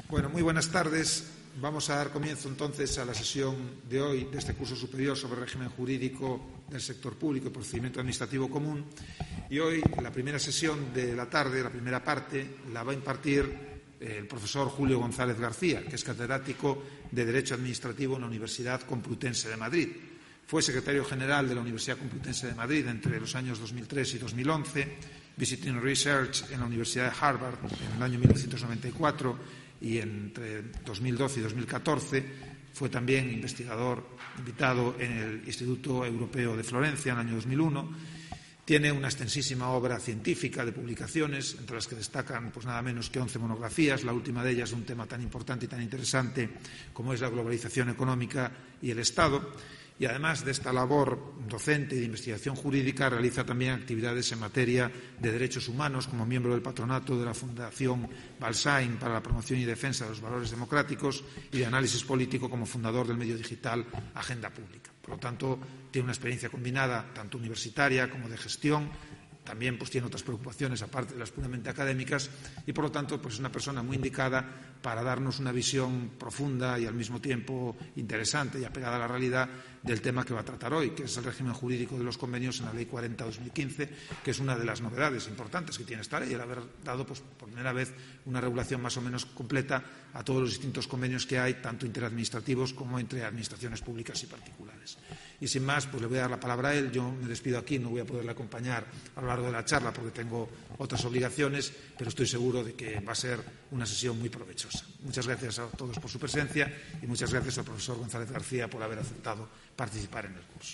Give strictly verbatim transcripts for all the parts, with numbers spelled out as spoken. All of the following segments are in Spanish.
Bueno, muy buenas tardes. Vamos a dar comienzo entonces a la sesión de hoy de este curso superior sobre régimen jurídico del sector público y procedimiento administrativo común. Y hoy, la primera sesión de la tarde, la primera parte, la va a impartir el profesor Julio González García, que es catedrático de Derecho Administrativo en la Universidad Complutense de Madrid. Fue secretario general de la Universidad Complutense de Madrid entre los años dos mil tres y dos mil once, Visiting Research en la Universidad de Harvard en el año mil novecientos noventa y cuatro y entre dos mil doce y dos mil catorce fue también investigador invitado en el Instituto Europeo de Florencia en el año dos mil uno. Tiene una extensísima obra científica de publicaciones, entre las que destacan pues nada menos que once monografías, la última de ellas de un tema tan importante y tan interesante como es la globalización económica y el Estado. Y además de esta labor docente y de investigación jurídica, realiza también actividades en materia de derechos humanos como miembro del patronato de la Fundación Balsain para la promoción y defensa de los valores democráticos y de análisis político como fundador del medio digital Agenda Pública. Por lo tanto, tiene una experiencia combinada tanto universitaria como de gestión. También pues, tiene otras preocupaciones aparte de las puramente académicas y, por lo tanto, pues, es una persona muy indicada para darnos una visión profunda y al mismo tiempo interesante y apegada a la realidad del tema que va a tratar hoy, que es el régimen jurídico de los convenios en la Ley cuarenta barra dos mil quince, que es una de las novedades importantes que tiene esta ley, el haber dado pues, por primera vez una regulación más o menos completa a todos los distintos convenios que hay, tanto interadministrativos como entre administraciones públicas y particulares. Y sin más, pues le voy a dar la palabra a él. Yo me despido aquí, no voy a poderle acompañar a lo largo de la charla porque tengo otras obligaciones, pero estoy seguro de que va a ser una sesión muy provechosa. Muchas gracias a todos por su presencia y muchas gracias al profesor González García por haber aceptado participar en el curso.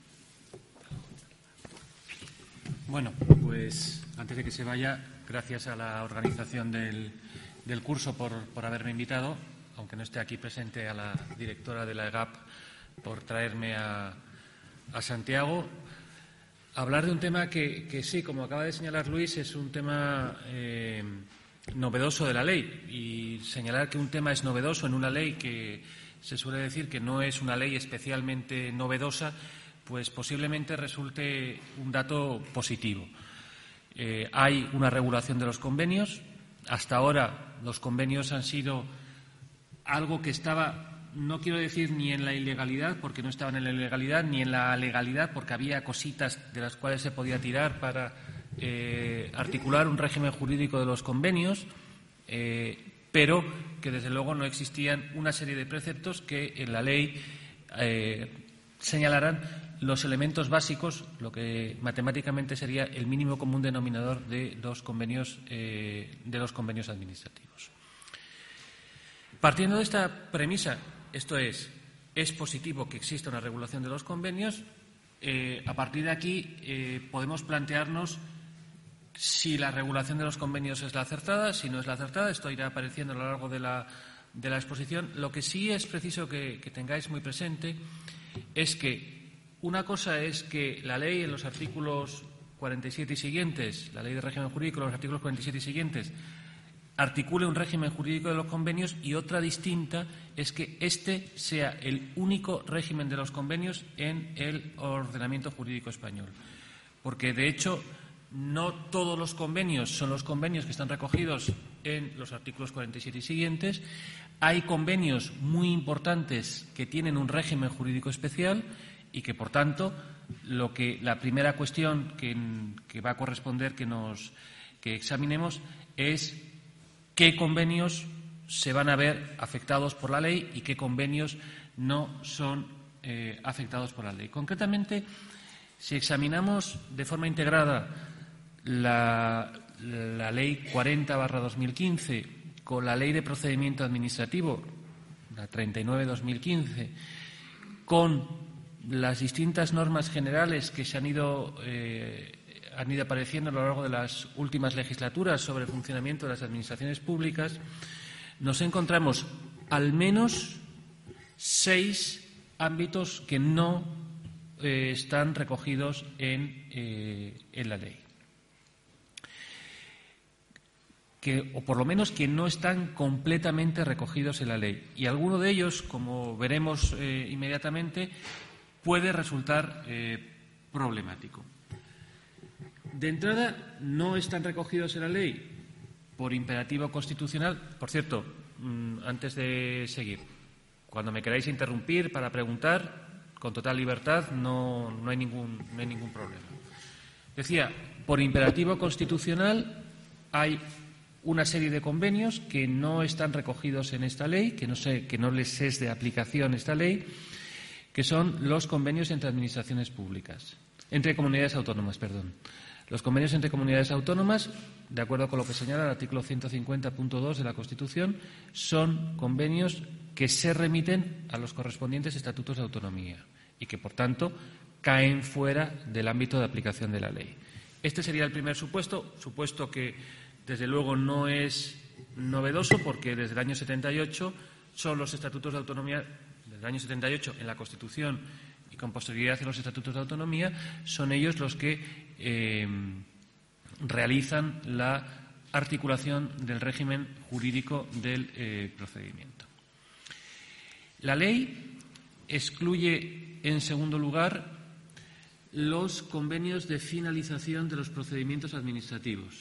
Bueno, pues antes de que se vaya, gracias a la organización del, del curso por, por haberme invitado, aunque no esté aquí presente, a la directora de la E G A P por traerme a, a Santiago. Hablar de un tema que, que sí, como acaba de señalar Luis, es un tema eh, novedoso de la ley. Y señalar que un tema es novedoso en una ley que se suele decir que no es una ley especialmente novedosa, pues posiblemente resulte un dato positivo. Eh, hay una regulación de los convenios. Hasta ahora los convenios han sido algo que estaba, no quiero decir ni en la ilegalidad, porque no estaban en la ilegalidad, ni en la legalidad, porque había cositas de las cuales se podía tirar para eh, articular un régimen jurídico de los convenios, eh, pero que desde luego no existían una serie de preceptos que en la ley eh, señalaran los elementos básicos, lo que matemáticamente sería el mínimo común denominador de los convenios, eh, de los convenios administrativos. Partiendo de esta premisa, esto es, es positivo que exista una regulación de los convenios, eh, a partir de aquí eh, podemos plantearnos si la regulación de los convenios es la acertada, si no es la acertada. Esto irá apareciendo a lo largo de la, de la exposición. Lo que sí es preciso que, que tengáis muy presente es que una cosa es que la ley en los artículos cuarenta y siete y siguientes, la ley de régimen jurídico en los artículos cuarenta y siete y siguientes, articule un régimen jurídico de los convenios, y otra distinta es que este sea el único régimen de los convenios en el ordenamiento jurídico español. Porque, de hecho, no todos los convenios son los convenios que están recogidos en los artículos cuarenta y siete y siguientes. Hay convenios muy importantes que tienen un régimen jurídico especial y que, por tanto, lo que la primera cuestión que, que va a corresponder que nos que examinemos es qué convenios se van a ver afectados por la ley y qué convenios no son eh, afectados por la ley. Concretamente, si examinamos de forma integrada la, la Ley cuarenta barra dos mil quince con la Ley de Procedimiento Administrativo, la treinta y nueve barra dos mil quince, con las distintas normas generales que se han ido, eh, han ido apareciendo a lo largo de las últimas legislaturas sobre el funcionamiento de las administraciones públicas, nos encontramos al menos seis ámbitos que no eh, están recogidos en, eh, en la ley. Que, o por lo menos que no están completamente recogidos en la ley. Y alguno de ellos, como veremos eh, inmediatamente, puede resultar eh, problemático. De entrada, no están recogidos en la ley por imperativo constitucional. Por cierto, mmm, antes de seguir, cuando me queráis interrumpir para preguntar, con total libertad, no, no, hay ningún, no hay ningún problema. Decía, por imperativo constitucional hay una serie de convenios que no están recogidos en esta ley, que no, sé, que no les es de aplicación esta ley, que son los convenios entre administraciones públicas, entre comunidades autónomas, perdón. Los convenios entre comunidades autónomas, de acuerdo con lo que señala el artículo ciento cincuenta punto dos de la Constitución, son convenios que se remiten a los correspondientes estatutos de autonomía y que, por tanto, caen fuera del ámbito de aplicación de la ley. Este sería el primer supuesto, supuesto que, desde luego, no es novedoso porque desde el año setenta y ocho son los estatutos de autonomía, desde el año setenta y ocho en la Constitución y con posterioridad en los estatutos de autonomía, son ellos los que eh, realizan la articulación del régimen jurídico del eh, procedimiento. La ley excluye, en segundo lugar, los convenios de finalización de los procedimientos administrativos.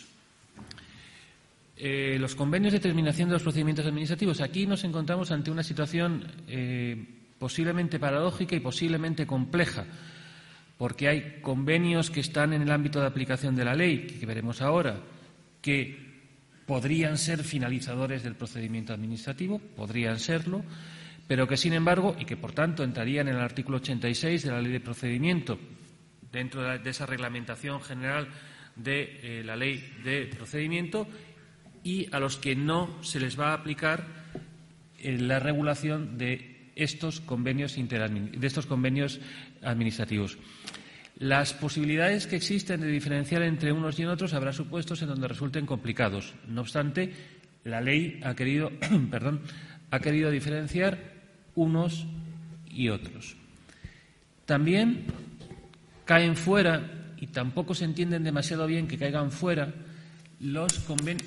Eh, los convenios de terminación de los procedimientos administrativos. Aquí nos encontramos ante una situación eh, posiblemente paradójica y posiblemente compleja, porque hay convenios que están en el ámbito de aplicación de la ley, que veremos ahora, que podrían ser finalizadores del procedimiento administrativo, podrían serlo, pero que, sin embargo, y que, por tanto, entrarían en el artículo ochenta y seis de la Ley de Procedimiento, dentro de esa reglamentación general de eh, la Ley de Procedimiento, y a los que no se les va a aplicar eh, la regulación de estos convenios de estos convenios administrativos. Las posibilidades que existen de diferenciar entre unos y otros habrá supuestos en donde resulten complicados. No obstante, la ley ha querido, perdón, ha querido diferenciar unos y otros. También caen fuera, y tampoco se entienden demasiado bien que caigan fuera, los convenios.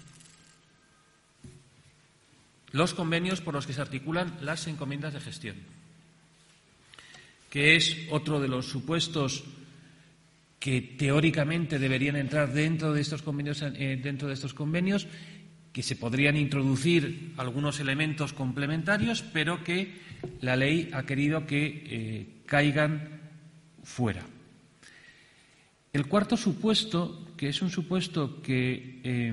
Los convenios por los que se articulan las encomiendas de gestión, que es otro de los supuestos que teóricamente deberían entrar dentro de estos convenios, eh, dentro de estos convenios, que se podrían introducir algunos elementos complementarios, pero que la ley ha querido que eh, caigan fuera. El cuarto supuesto, que es un supuesto que eh,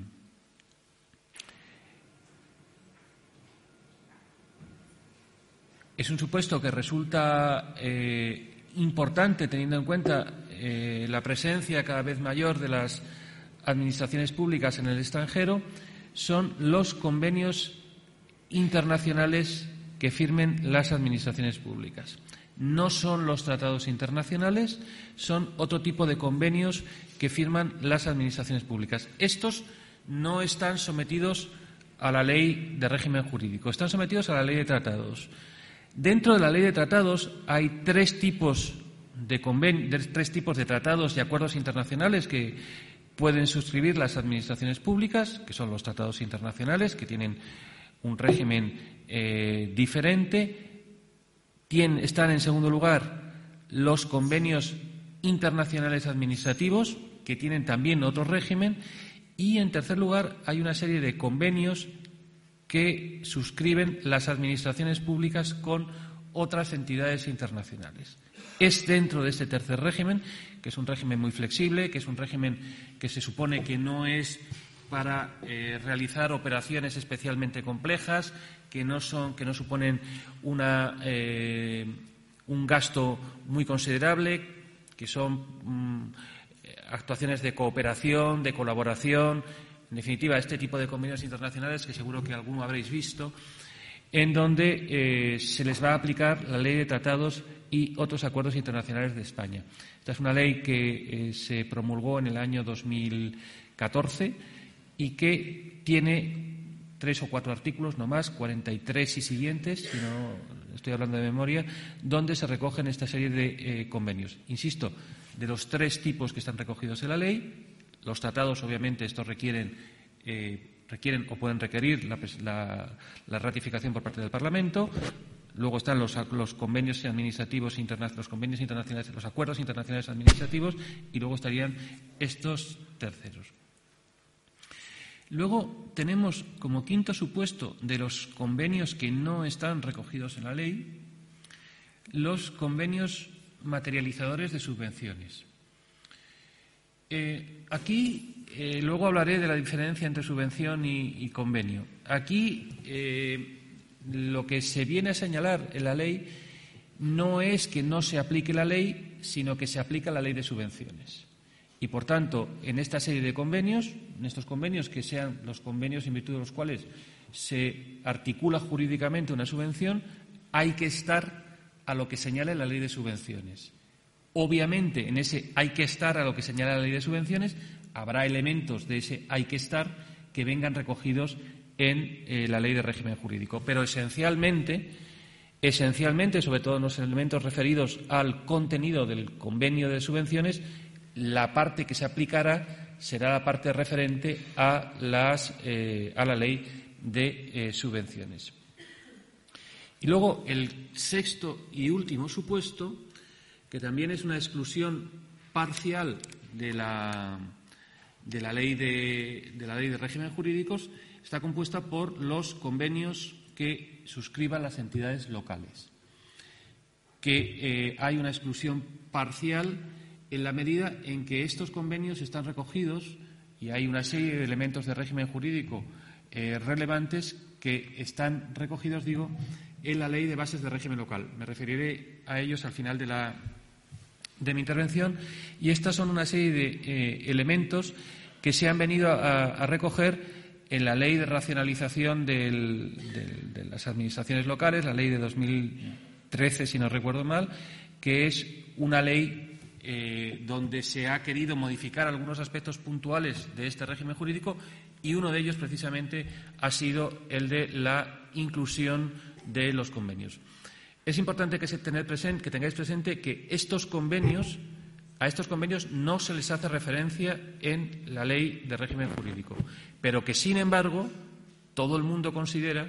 Es un supuesto que resulta eh, importante teniendo en cuenta eh, la presencia cada vez mayor de las administraciones públicas en el extranjero, son los convenios internacionales que firmen las administraciones públicas. No son los tratados internacionales, son otro tipo de convenios que firman las administraciones públicas. Estos no están sometidos a la ley de régimen jurídico, están sometidos a la ley de tratados. Dentro de la ley de tratados hay tres tipos de, conven... de tres tipos de tratados y acuerdos internacionales que pueden suscribir las administraciones públicas, que son los tratados internacionales, que tienen un régimen eh, diferente. Tien... Están, en segundo lugar, los convenios internacionales administrativos, que tienen también otro régimen. Y, en tercer lugar, hay una serie de convenios que suscriben las administraciones públicas con otras entidades internacionales. Es dentro de este tercer régimen, que es un régimen muy flexible, que es un régimen que se supone que no es para eh, realizar operaciones especialmente complejas, que no son, que no suponen una, eh, un gasto muy considerable, que son mm, actuaciones de cooperación, de colaboración. En definitiva, este tipo de convenios internacionales que seguro que alguno habréis visto, en donde eh, se les va a aplicar la Ley de Tratados y otros acuerdos internacionales de España. Esta es una ley que eh, se promulgó en el año dos mil catorce y que tiene tres o cuatro artículos, no más, cuarenta y tres y siguientes, si no estoy hablando de memoria, donde se recogen esta serie de eh, convenios. Insisto, de los tres tipos que están recogidos en la ley. Los tratados, obviamente, estos requieren, eh, requieren o pueden requerir la, la, la ratificación por parte del Parlamento. Luego están los, los convenios administrativos internacionales, los convenios internacionales, los acuerdos internacionales administrativos, y luego estarían estos terceros. Luego tenemos como quinto supuesto de los convenios que no están recogidos en la ley, los convenios materializadores de subvenciones. Eh, aquí eh, luego hablaré de la diferencia entre subvención y, y convenio. Aquí eh, lo que se viene a señalar en la ley no es que no se aplique la ley, sino que se aplica la ley de subvenciones. Y, por tanto, en esta serie de convenios, en estos convenios que sean los convenios en virtud de los cuales se articula jurídicamente una subvención, hay que estar a lo que señala la ley de subvenciones. Obviamente, en ese hay que estar a lo que señala la ley de subvenciones, habrá elementos de ese hay que estar que vengan recogidos en eh, la ley de régimen jurídico. Pero esencialmente, esencialmente, sobre todo en los elementos referidos al contenido del convenio de subvenciones, la parte que se aplicará será la parte referente a, las, eh, a la ley de eh, subvenciones. Y luego el sexto y último supuesto, que también es una exclusión parcial de la, de la, ley, de, de la ley de régimen jurídicos, está compuesta por los convenios que suscriban las entidades locales. Que eh, hay una exclusión parcial en la medida en que estos convenios están recogidos y hay una serie de elementos de régimen jurídico eh, relevantes que están recogidos, digo, en la Ley de Bases de Régimen Local. Me referiré a ellos al final de, la, de mi intervención. Y estas son una serie de eh, elementos que se han venido a, a recoger en la Ley de Racionalización del, del, de las Administraciones Locales, la Ley de dos mil trece, si no recuerdo mal, que es una ley eh, donde se ha querido modificar algunos aspectos puntuales de este régimen jurídico, y uno de ellos precisamente ha sido el de la inclusión de los convenios. Es importante que, se tener presente, que tengáis presente que estos convenios, a estos convenios no se les hace referencia en la ley de régimen jurídico, pero que, sin embargo, todo el mundo considera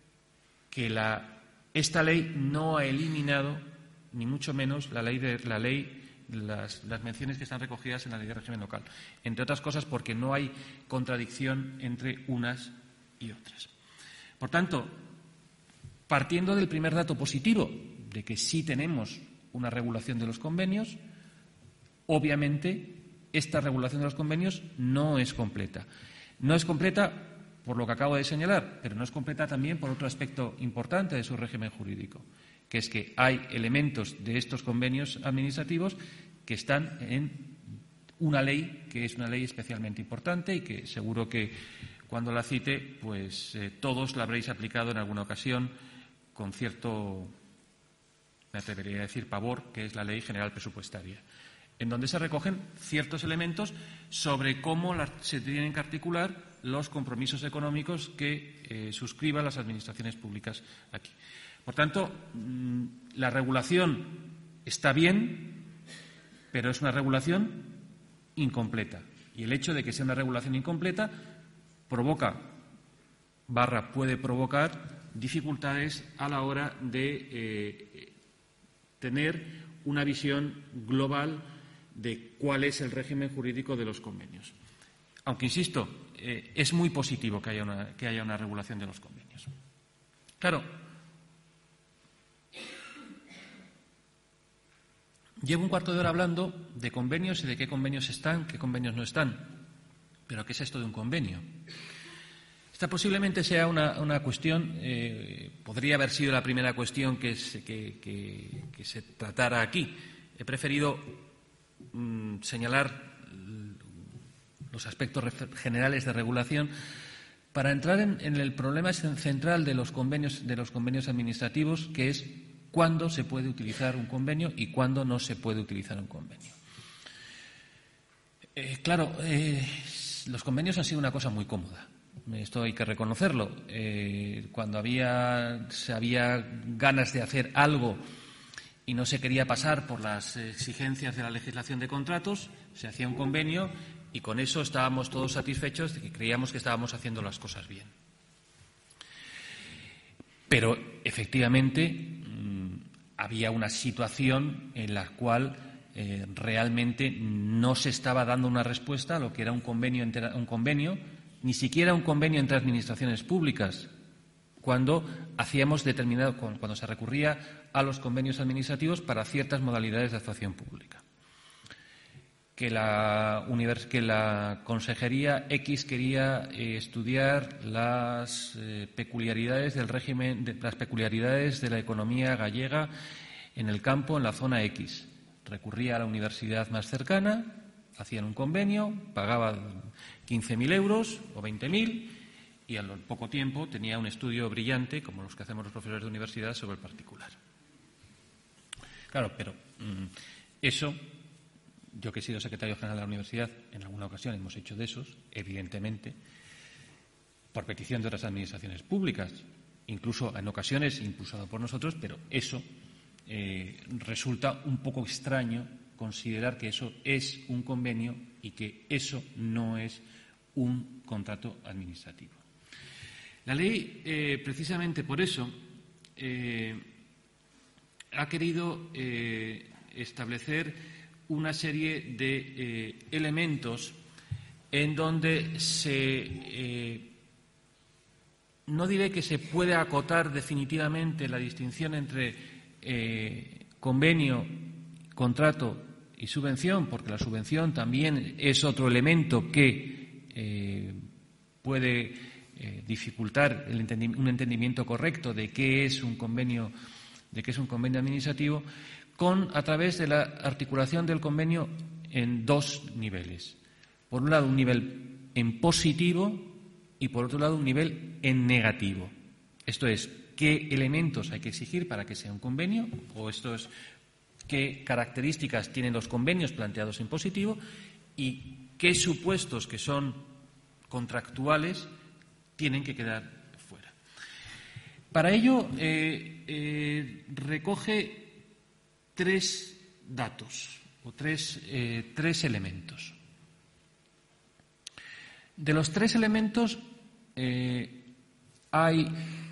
que la, esta ley no ha eliminado, ni mucho menos, la ley de la ley Las, las menciones que están recogidas en la ley de régimen local, entre otras cosas porque no hay contradicción entre unas y otras. Por tanto, partiendo del primer dato positivo de que sí tenemos una regulación de los convenios, obviamente esta regulación de los convenios no es completa. No es completa por lo que acabo de señalar, pero no es completa también por otro aspecto importante de su régimen jurídico, que es que hay elementos de estos convenios administrativos que están en una ley que es una ley especialmente importante y que seguro que cuando la cite, pues eh, todos la habréis aplicado en alguna ocasión con cierto, me atrevería a decir, pavor, que es la Ley General Presupuestaria, en donde se recogen ciertos elementos sobre cómo la, se tienen que articular los compromisos económicos que eh, suscriban las administraciones públicas aquí. Por tanto, la regulación está bien, pero es una regulación incompleta. Y el hecho de que sea una regulación incompleta provoca, barra puede provocar, dificultades a la hora de eh, tener una visión global de cuál es el régimen jurídico de los convenios. Aunque, insisto, eh, es muy positivo que haya una, que haya una regulación de los convenios. Claro, llevo un cuarto de hora hablando de convenios y de qué convenios están, qué convenios no están. Pero ¿qué es esto de un convenio? Esta posiblemente sea una, una cuestión, eh, podría haber sido la primera cuestión que se, que, que, que se tratara aquí. He preferido mm, señalar los aspectos generales de regulación para entrar en, en el problema central de los convenios, de los convenios administrativos, que es cuándo se puede utilizar un convenio y cuándo no se puede utilizar un convenio. Eh, claro, eh, los convenios han sido una cosa muy cómoda. Esto hay que reconocerlo. Eh, cuando había, se había ganas de hacer algo y no se quería pasar por las exigencias de la legislación de contratos, se hacía un convenio y con eso estábamos todos satisfechos de que creíamos que estábamos haciendo las cosas bien. Pero, efectivamente, mmm, había una situación en la cual eh, realmente no se estaba dando una respuesta a lo que era un convenio, un convenio ni siquiera un convenio entre administraciones públicas, cuando hacíamos determinado, cuando se recurría a los convenios administrativos para ciertas modalidades de actuación pública. Que la, univers, que la Consejería X quería eh, estudiar las eh, peculiaridades del régimen, de, las peculiaridades de la economía gallega en el campo, en la zona X. Recurría a la universidad más cercana, hacían un convenio, pagaban quince mil euros o veinte mil y al poco tiempo tenía un estudio brillante, como los que hacemos los profesores de universidad, sobre el particular. Claro, pero mmm, eso, yo que he sido secretario general de la universidad, en alguna ocasión hemos hecho de esos, evidentemente, por petición de otras administraciones públicas, incluso en ocasiones impulsado por nosotros, pero eso eh, resulta un poco extraño considerar que eso es un convenio y que eso no es un contrato administrativo. La ley, eh, precisamente por eso, eh, ha querido eh, establecer una serie de eh, elementos en donde se, eh, no diré que se puede acotar definitivamente la distinción entre eh, convenio, contrato y subvención, porque la subvención también es otro elemento que eh, puede eh, dificultar el entendi- un entendimiento correcto de qué es un convenio, de qué es un convenio administrativo, con a través de la articulación del convenio en dos niveles. Por un lado, un nivel en positivo y, por otro lado, un nivel en negativo. Esto es, qué elementos hay que exigir para que sea un convenio, o esto es, qué características tienen los convenios planteados en positivo y qué supuestos que son contractuales tienen que quedar fuera. Para ello, eh, eh, recoge tres datos o tres, eh, tres elementos. De los tres elementos eh, hay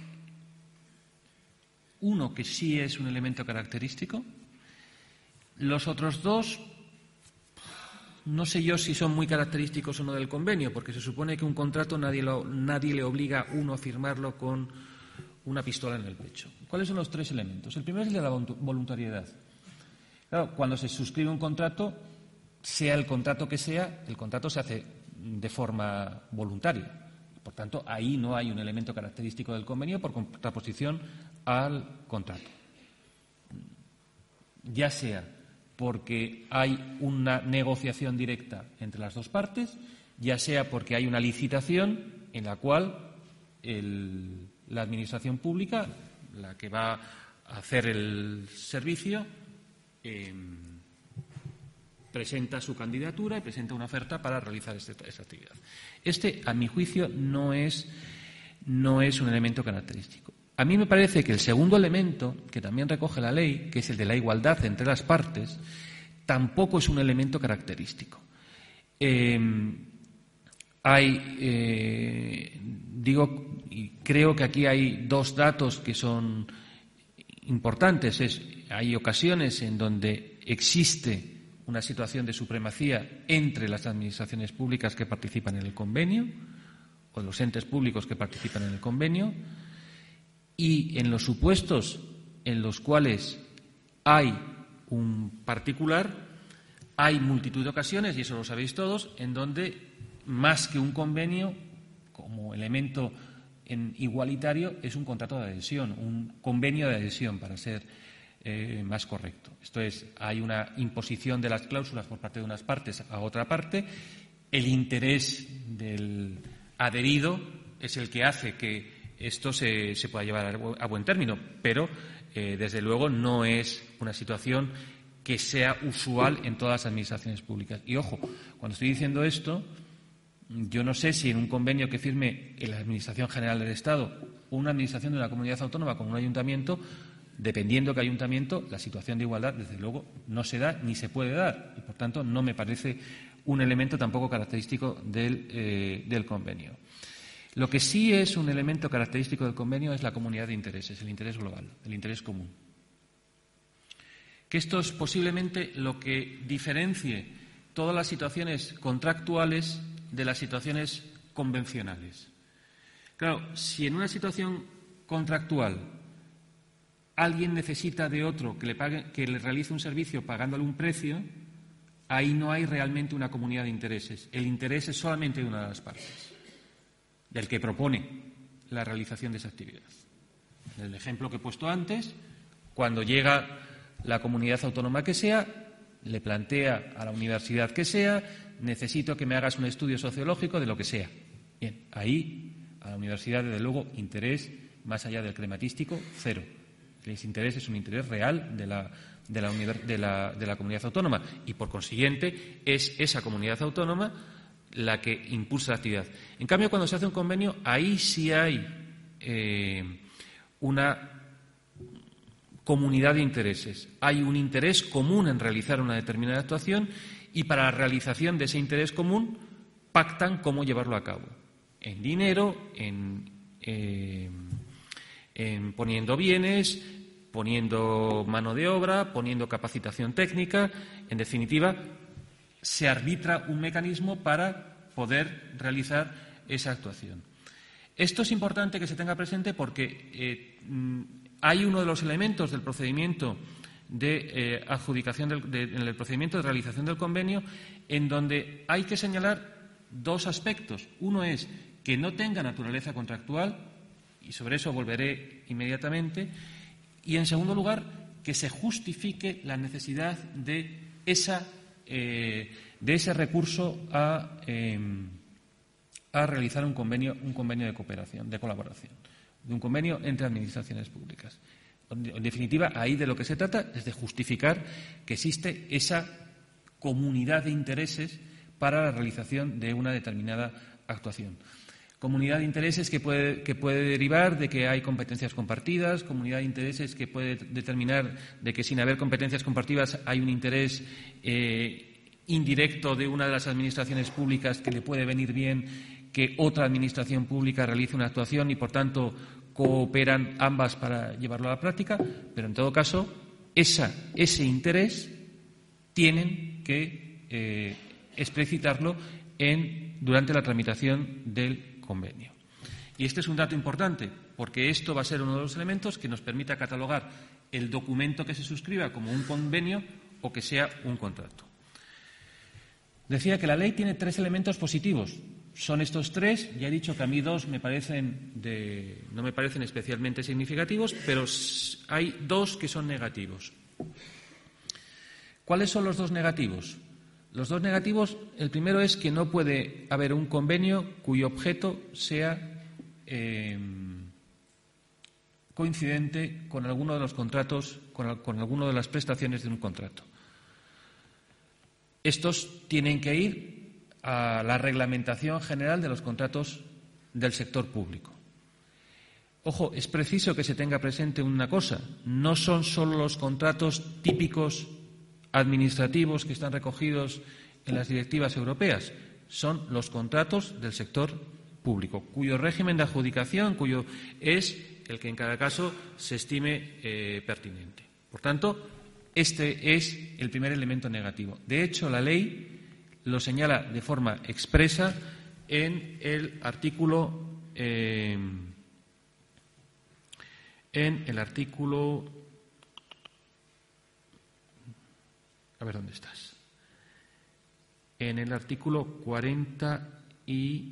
uno que sí es un elemento característico. Los otros dos, no sé yo si son muy característicos o no del convenio, porque se supone que un contrato nadie, lo, nadie le obliga a uno a firmarlo con una pistola en el pecho. ¿Cuáles son los tres elementos? El primero es el de la voluntariedad. Claro, cuando se suscribe un contrato, sea el contrato que sea, el contrato se hace de forma voluntaria. Por tanto, ahí no hay un elemento característico del convenio por contraposición al contrato. Ya sea porque hay una negociación directa entre las dos partes, ya sea porque hay una licitación en la cual el, la Administración pública, la que va a hacer el servicio, eh, presenta su candidatura y presenta una oferta para realizar este, esta actividad. Este, a mi juicio, no es, no es un elemento característico. A mí me parece que el segundo elemento, que también recoge la ley, que es el de la igualdad entre las partes, tampoco es un elemento característico. Eh, hay, eh, digo, y creo que aquí hay dos datos que son importantes. Es, hay ocasiones en donde existe una situación de supremacía entre las administraciones públicas que participan en el convenio o los entes públicos que participan en el convenio, y en los supuestos en los cuales hay un particular, hay multitud de ocasiones, y eso lo sabéis todos, en donde más que un convenio, como elemento en igualitario, es un contrato de adhesión, un convenio de adhesión, para ser eh, más correcto. Esto es, hay una imposición de las cláusulas por parte de unas partes a otra parte, el interés del adherido es el que hace que esto se, se pueda llevar a buen término, pero eh, desde luego no es una situación que sea usual en todas las administraciones públicas. Y ojo, cuando estoy diciendo esto, yo no sé si en un convenio que firme la Administración General del Estado o una administración de una comunidad autónoma como un ayuntamiento, dependiendo de qué ayuntamiento, la situación de igualdad, desde luego, no se da ni se puede dar. Y, por tanto, no me parece un elemento tampoco característico del, eh, del convenio. Lo que sí es un elemento característico del convenio es la comunidad de intereses, el interés global, el interés común. Que esto es posiblemente lo que diferencie todas las situaciones contractuales de las situaciones convencionales. Claro, si en una situación contractual alguien necesita de otro que le, pague, que le realice un servicio pagándole un precio, ahí no hay realmente una comunidad de intereses. El interés es solamente de una de las partes, del que propone la realización de esa actividad. En el ejemplo que he puesto antes, cuando llega la comunidad autónoma que sea, le plantea a la universidad que sea, necesito que me hagas un estudio sociológico de lo que sea. Bien, ahí a la universidad, desde luego, interés más allá del crematístico, cero. El interés es un interés real de la, de la, de la, de la comunidad autónoma y, por consiguiente, es esa comunidad autónoma la que impulsa la actividad. En cambio, cuando se hace un convenio, ahí sí hay eh, una comunidad de intereses. Hay un interés común en realizar una determinada actuación y para la realización de ese interés común pactan cómo llevarlo a cabo. En dinero, en, eh, en poniendo bienes, poniendo mano de obra, poniendo capacitación técnica. En definitiva, se arbitra un mecanismo para poder realizar esa actuación. Esto es importante que se tenga presente porque eh, hay uno de los elementos del procedimiento de eh, adjudicación del, de, en el procedimiento de realización del convenio en donde hay que señalar dos aspectos. Uno es que no tenga naturaleza contractual, y sobre eso volveré inmediatamente, y en segundo lugar, que se justifique la necesidad de, esa, eh, de ese recurso a, eh, a realizar un convenio, un convenio de cooperación, de colaboración, de un convenio entre administraciones públicas. En definitiva, ahí de lo que se trata es de justificar que existe esa comunidad de intereses para la realización de una determinada actuación. Comunidad de intereses que puede, que puede derivar de que hay competencias compartidas, comunidad de intereses que puede determinar de que sin haber competencias compartidas hay un interés eh, indirecto de una de las administraciones públicas que le puede venir bien que otra administración pública realice una actuación y, por tanto, cooperan ambas para llevarlo a la práctica, pero en todo caso, esa, ese interés tienen que eh, explicitarlo en, durante la tramitación del convenio. Y este es un dato importante, porque esto va a ser uno de los elementos que nos permita catalogar el documento que se suscriba como un convenio o que sea un contrato. Decía que la ley tiene tres elementos positivos. Son estos tres, ya he dicho que a mí dos me parecen de, no me parecen especialmente significativos, pero hay dos que son negativos. ¿Cuáles son los dos negativos? Los dos negativos, el primero es que no puede haber un convenio cuyo objeto sea eh, coincidente con alguno de los contratos, con, con alguna de las prestaciones de un contrato. Estos tienen que ir a la reglamentación general de los contratos del sector público. Ojo, es preciso que se tenga presente una cosa, no son solo los contratos típicos administrativos que están recogidos en las directivas europeas, son los contratos del sector público, cuyo régimen de adjudicación cuyo es el que en cada caso se estime eh, pertinente. Por tanto, este es el primer elemento negativo. De hecho, la ley lo señala de forma expresa en el artículo eh, en el artículo a ver dónde estás en el artículo cuarenta y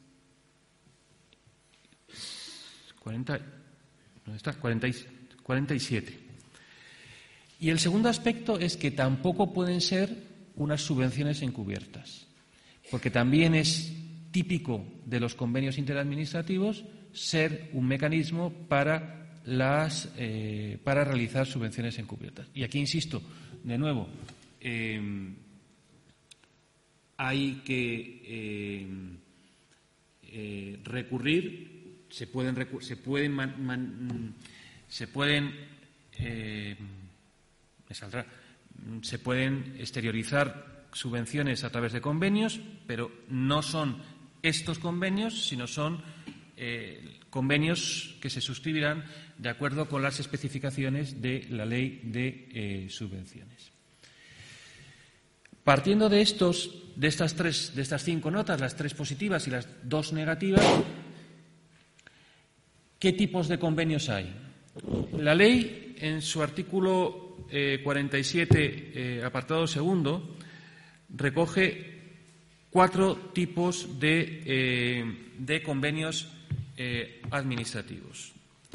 cuarenta ¿dónde está? cuarenta y, cuarenta y siete. Y el segundo aspecto es que tampoco pueden ser unas subvenciones encubiertas, porque también es típico de los convenios interadministrativos ser un mecanismo para, las, eh, para realizar subvenciones encubiertas. Y aquí insisto, de nuevo, eh, hay que eh, eh, recurrir, se pueden, recu se pueden, man, man, se pueden eh, me saldrá se pueden exteriorizar subvenciones a través de convenios, pero no son estos convenios, sino son eh, convenios que se suscribirán de acuerdo con las especificaciones de la Ley de eh, Subvenciones. Partiendo de estos, de estas tres, de estas cinco notas, las tres positivas y las dos negativas, ¿qué tipos de convenios hay? La ley, en su artículo eh, cuarenta y siete, eh, apartado segundo, recoge cuatro tipos de, eh, de convenios eh, administrativos.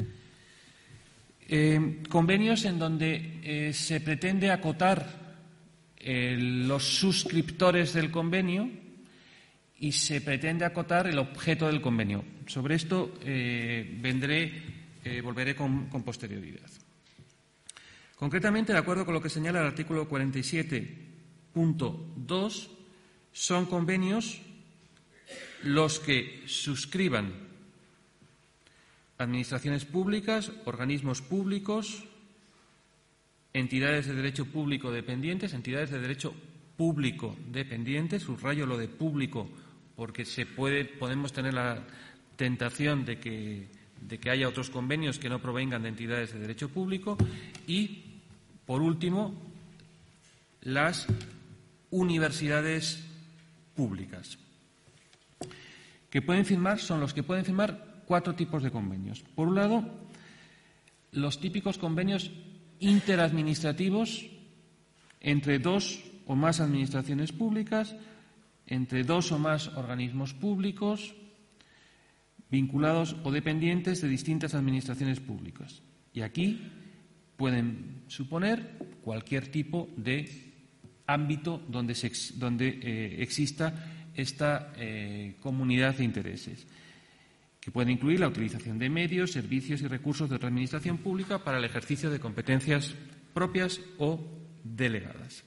Eh, convenios en donde eh, se pretende acotar eh, los suscriptores del convenio y se pretende acotar el objeto del convenio. Sobre esto eh, vendré, eh, volveré con, con posterioridad. Concretamente, de acuerdo con lo que señala el artículo cuarenta y siete punto dos, son convenios los que suscriban administraciones públicas, organismos públicos, entidades de derecho público dependientes, entidades de derecho público dependientes, subrayo lo de público porque se puede, podemos tener la tentación de que, de que haya otros convenios que no provengan de entidades de derecho público y, por último, las universidades públicas. Que pueden firmar son los que pueden firmar cuatro tipos de convenios. Por un lado, los típicos convenios interadministrativos entre dos o más administraciones públicas, entre dos o más organismos públicos, vinculados o dependientes de distintas administraciones públicas. Y aquí pueden suponer cualquier tipo de ámbito donde, se, donde eh, exista esta eh, comunidad de intereses, que puede incluir la utilización de medios, servicios y recursos de otra administración pública para el ejercicio de competencias propias o delegadas.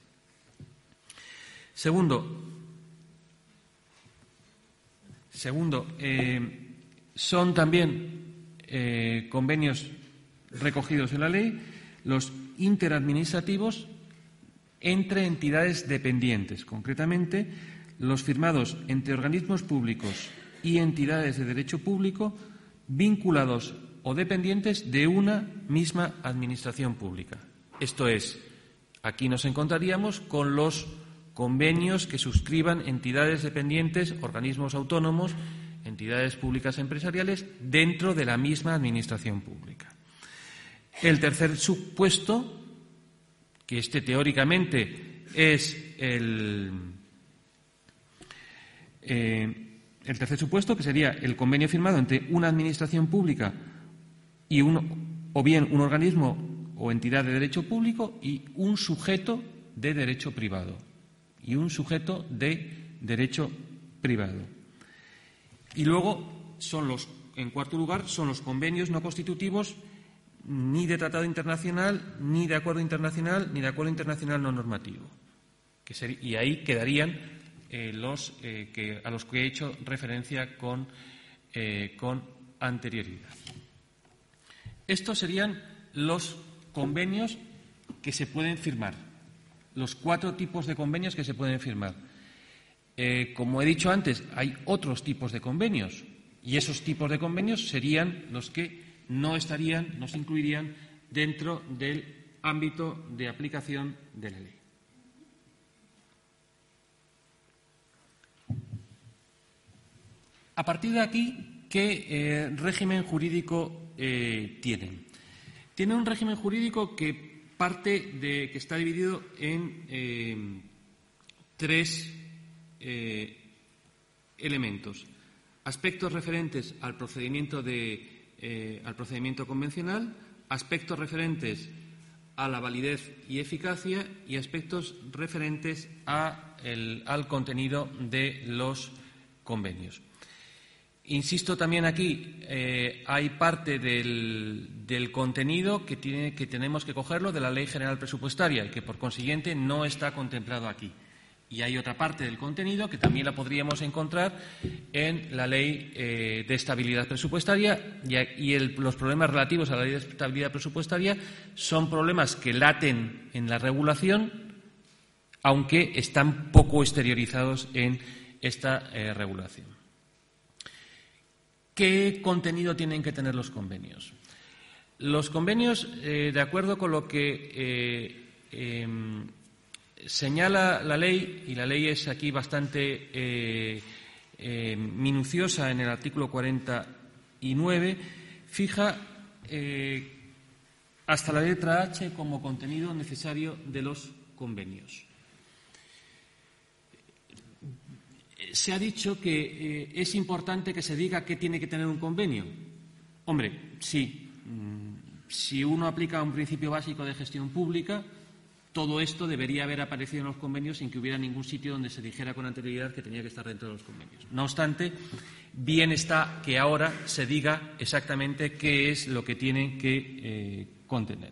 Segundo, segundo eh, son también eh, convenios recogidos en la ley los interadministrativos entre entidades dependientes, concretamente los firmados entre organismos públicos y entidades de derecho público vinculados o dependientes de una misma administración pública. Esto es, aquí nos encontraríamos con los convenios que suscriban entidades dependientes, organismos autónomos, entidades públicas empresariales dentro de la misma administración pública. El tercer supuesto, que este teóricamente es el, eh, el tercer supuesto, que sería el convenio firmado entre una administración pública y un, o bien un organismo o entidad de derecho público y un sujeto de derecho privado. Y un sujeto de derecho privado. Y luego son los, en cuarto lugar, son los convenios no constitutivos ni de tratado internacional, ni de acuerdo internacional, ni de acuerdo internacional no normativo. Que ser, y ahí quedarían eh, los eh, que, a los que he hecho referencia con, eh, con anterioridad. Estos serían los convenios que se pueden firmar, los cuatro tipos de convenios que se pueden firmar. Eh, como he dicho antes, hay otros tipos de convenios y esos tipos de convenios serían los que no estarían, no se incluirían dentro del ámbito de aplicación de la ley. A partir de aquí, ¿qué eh, régimen jurídico eh, tienen? Tienen un régimen jurídico que parte de que está dividido en eh, tres eh, elementos: aspectos referentes al procedimiento de Eh, al procedimiento convencional, aspectos referentes a la validez y eficacia y aspectos referentes a el, al contenido de los convenios. Insisto también aquí, eh, hay parte del, del contenido que, tiene, que tenemos que cogerlo de la Ley General Presupuestaria y que, por consiguiente, no está contemplado aquí. Y hay otra parte del contenido que también la podríamos encontrar en la Ley eh, de Estabilidad Presupuestaria y, y el, los problemas relativos a la Ley de Estabilidad Presupuestaria son problemas que laten en la regulación, aunque están poco exteriorizados en esta eh, regulación. ¿Qué contenido tienen que tener los convenios? Los convenios, eh, de acuerdo con lo que eh, eh, señala la ley, y la ley es aquí bastante eh, eh, minuciosa en el artículo cuarenta y nueve, fija eh, hasta la letra H como contenido necesario de los convenios. Se ha dicho que eh, es importante que se diga qué tiene que tener un convenio. Hombre, sí. Si uno aplica un principio básico de gestión pública, todo esto debería haber aparecido en los convenios sin que hubiera ningún sitio donde se dijera con anterioridad que tenía que estar dentro de los convenios. No obstante, bien está que ahora se diga exactamente qué es lo que tienen que eh, contener.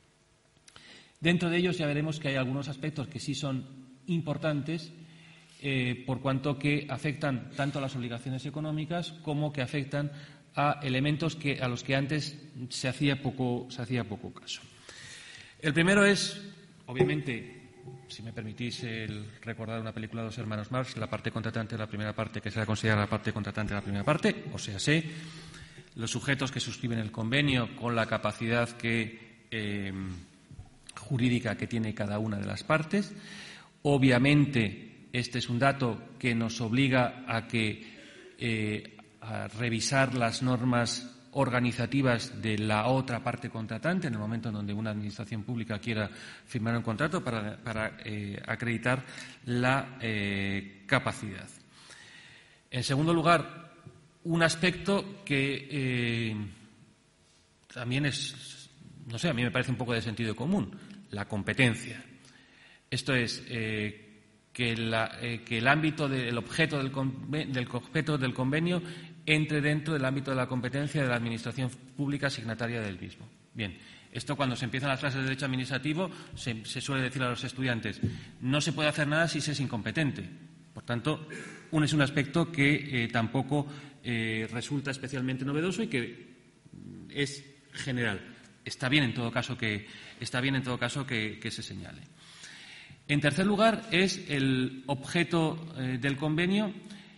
Dentro de ellos ya veremos que hay algunos aspectos que sí son importantes, eh, por cuanto que afectan tanto a las obligaciones económicas como que afectan a elementos que, a los que antes se hacía poco, se hacía poco caso. El primero es, obviamente, si me permitís el recordar una película de los hermanos Marx, la parte contratante de la primera parte, que será considerada la parte contratante de la primera parte, o sea, sé, los sujetos que suscriben el convenio con la capacidad que, eh, jurídica que tiene cada una de las partes. Obviamente, este es un dato que nos obliga a que eh, a revisar las normas organizativas de la otra parte contratante en el momento en donde una administración pública quiera firmar un contrato para, para eh, acreditar la eh, capacidad. En segundo lugar, un aspecto que eh, también es, no sé, a mí me parece un poco de sentido común, la competencia. Esto es, eh, que, la, eh, que el ámbito del objeto del, conven, del objeto del convenio entre dentro del ámbito de la competencia de la Administración pública signataria del mismo. Bien, esto cuando se empiezan las clases de Derecho Administrativo se, se suele decir a los estudiantes, no se puede hacer nada si se es incompetente. Por tanto, un es un aspecto que eh, tampoco eh, resulta especialmente novedoso y que es general. Está bien en todo caso que, está bien en todo caso que, que se señale. En tercer lugar, es el objeto eh, del convenio.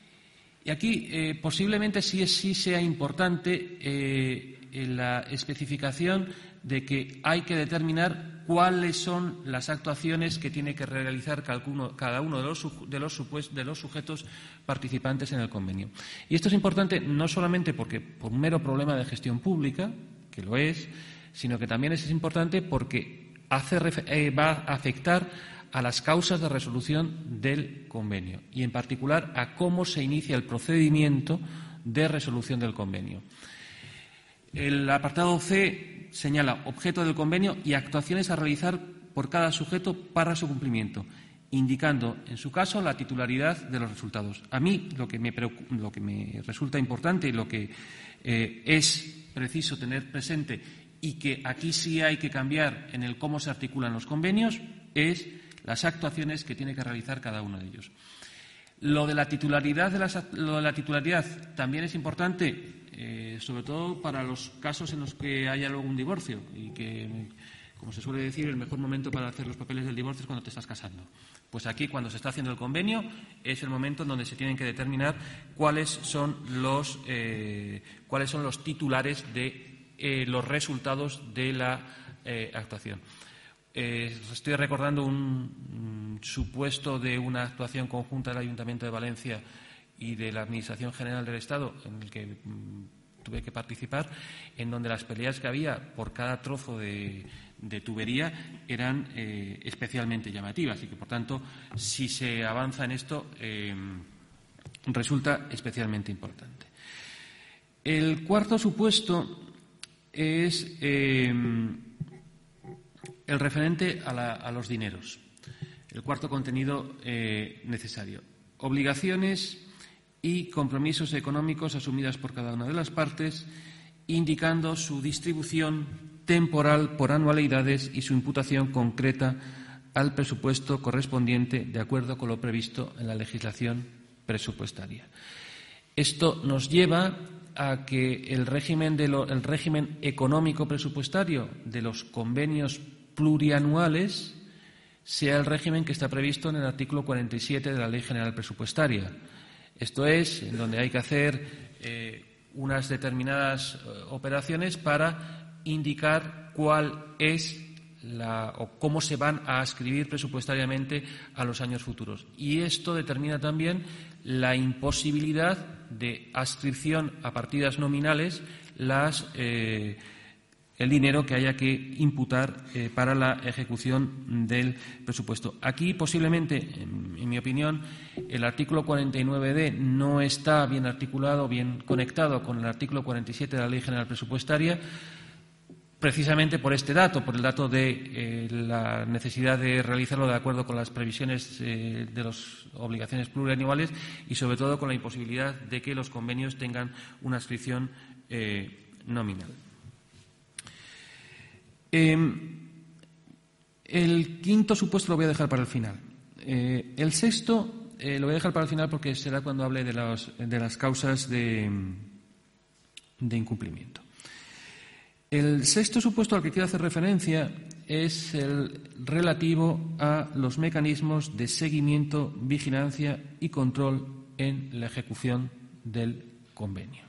Y aquí eh, posiblemente sí, sí sea importante eh, en la especificación de que hay que determinar cuáles son las actuaciones que tiene que realizar cada uno de los, de los, supuest, de los sujetos participantes en el convenio. Y esto es importante no solamente porque por un mero problema de gestión pública, que lo es, sino que también es importante porque hace, eh, va a afectar a las causas de resolución del convenio y, en particular, a cómo se inicia el procedimiento de resolución del convenio. El apartado C señala objeto del convenio y actuaciones a realizar por cada sujeto para su cumplimiento, indicando, en su caso, la titularidad de los resultados. A mí lo que me, lo que me resulta importante y lo que eh, es preciso tener presente y que aquí sí hay que cambiar en el cómo se articulan los convenios es las actuaciones que tiene que realizar cada uno de ellos. Lo de la titularidad, de las, lo de la titularidad también es importante, eh, sobre todo para los casos en los que haya luego un divorcio y que, como se suele decir, el mejor momento para hacer los papeles del divorcio es cuando te estás casando. Pues aquí, cuando se está haciendo el convenio, es el momento en donde se tienen que determinar cuáles son los, eh, cuáles son los titulares de eh, los resultados de la eh, actuación. Eh, estoy recordando un, un supuesto de una actuación conjunta del Ayuntamiento de Valencia y de la Administración General del Estado, en el que mm, tuve que participar, en donde las peleas que había por cada trozo de, de tubería eran eh, especialmente llamativas y que, por tanto, si se avanza en esto, eh, resulta especialmente importante. El cuarto supuesto es Eh, el referente a, la, a los dineros, el cuarto contenido eh, necesario. Obligaciones y compromisos económicos asumidas por cada una de las partes, indicando su distribución temporal por anualidades y su imputación concreta al presupuesto correspondiente de acuerdo con lo previsto en la legislación presupuestaria. Esto nos lleva a que el régimen, de lo, el régimen económico presupuestario de los convenios plurianuales sea el régimen que está previsto en el artículo cuarenta y siete de la Ley General Presupuestaria. Esto es, en donde hay que hacer eh, unas determinadas eh, operaciones para indicar cuál es la, o cómo se van a adscribir presupuestariamente a los años futuros. Y esto determina también la imposibilidad de adscripción a partidas nominales las eh, el dinero que haya que imputar eh, para la ejecución del presupuesto. Aquí, posiblemente, en, en mi opinión, el artículo cuarenta y nueve D no está bien articulado, bien conectado con el artículo cuarenta y siete de la Ley General Presupuestaria, precisamente por este dato, por el dato de eh, la necesidad de realizarlo de acuerdo con las previsiones eh, de las obligaciones plurianuales y, sobre todo, con la imposibilidad de que los convenios tengan una adscripción eh, nominal. Eh, el quinto supuesto lo voy a dejar para el final. Eh, el sexto eh, lo voy a dejar para el final porque será cuando hable de, los, de las causas de, de incumplimiento. El sexto supuesto al que quiero hacer referencia es el relativo a los mecanismos de seguimiento, vigilancia y control en la ejecución del convenio.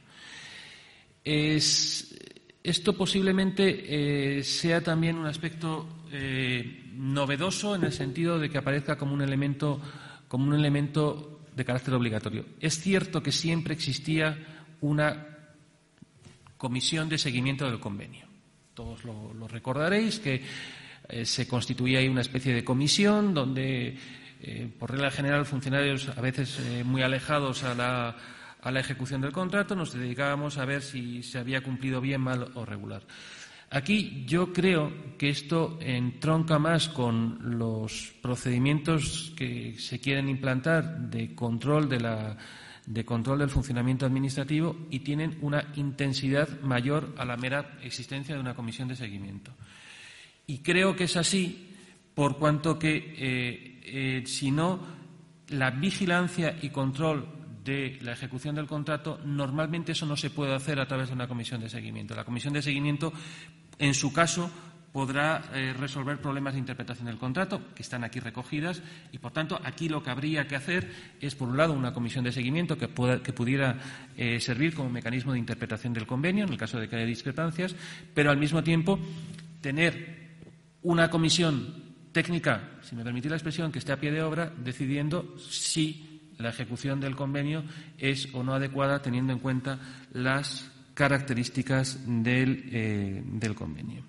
Es, esto posiblemente eh, sea también un aspecto eh, novedoso en el sentido de que aparezca como un elemento, como un elemento de carácter obligatorio. Es cierto que siempre existía una comisión de seguimiento del convenio. Todos lo, lo recordaréis, que eh, se constituía ahí una especie de comisión donde, eh, por regla general, funcionarios a veces eh, muy alejados a la, a la ejecución del contrato nos dedicábamos a ver si se había cumplido bien, mal o regular. Aquí yo creo que esto entronca más con los procedimientos que se quieren implantar de control de la de control del funcionamiento administrativo y tienen una intensidad mayor a la mera existencia de una comisión de seguimiento. Y creo que es así por cuanto que, eh, eh, si no, la vigilancia y control de la ejecución del contrato, normalmente eso no se puede hacer a través de una comisión de seguimiento. La comisión de seguimiento, en su caso, podrá eh, resolver problemas de interpretación del contrato, que están aquí recogidas, y, por tanto, aquí lo que habría que hacer es, por un lado, una comisión de seguimiento que, pueda, que pudiera eh, servir como mecanismo de interpretación del convenio, en el caso de que haya discrepancias, pero, al mismo tiempo, tener una comisión técnica, si me permitís la expresión, que esté a pie de obra, decidiendo si la ejecución del convenio es o no adecuada, teniendo en cuenta las características del, eh, del convenio.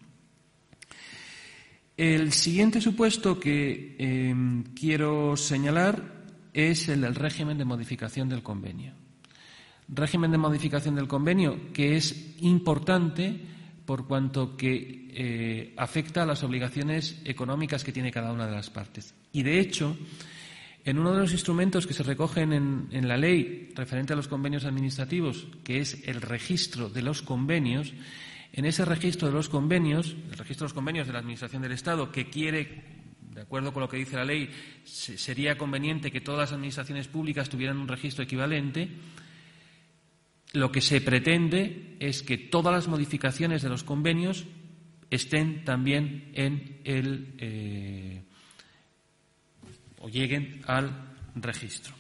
El siguiente supuesto que eh, quiero señalar es el del régimen de modificación del convenio. Régimen de modificación del convenio que es importante por cuanto que eh, afecta a las obligaciones económicas que tiene cada una de las partes. Y, de hecho, en uno de los instrumentos que se recogen en, en la ley referente a los convenios administrativos, que es el registro de los convenios, en ese registro de los convenios, el registro de los convenios de la Administración del Estado, que quiere, de acuerdo con lo que dice la ley, se, sería conveniente que todas las administraciones públicas tuvieran un registro equivalente, lo que se pretende es que todas las modificaciones de los convenios estén también en el eh, o lleguen al registro.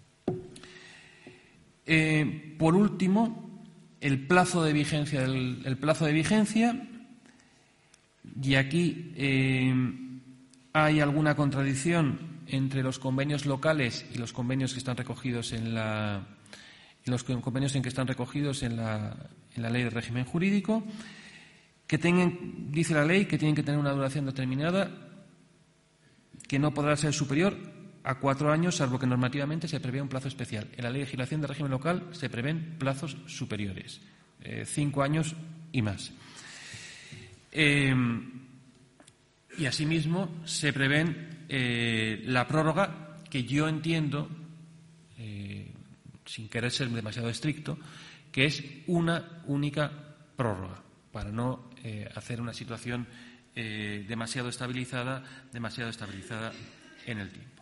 Eh, por último, el plazo de vigencia del el plazo de vigencia, y aquí eh, hay alguna contradicción entre los convenios locales y los convenios que están recogidos en la en los convenios en que están recogidos en la, en la ley de régimen jurídico, que tengan, dice la ley, que tienen que tener una duración determinada que no podrá ser superior a cuatro años, salvo que normativamente se prevé un plazo especial. En la Ley de Legislación de Régimen Local se prevén plazos superiores, eh, cinco años y más. Eh, y, asimismo, se prevén eh, la prórroga, que yo entiendo, eh, sin querer ser demasiado estricto, que es una única prórroga, para no eh, hacer una situación eh, demasiado estabilizada, demasiado estabilizada en el tiempo.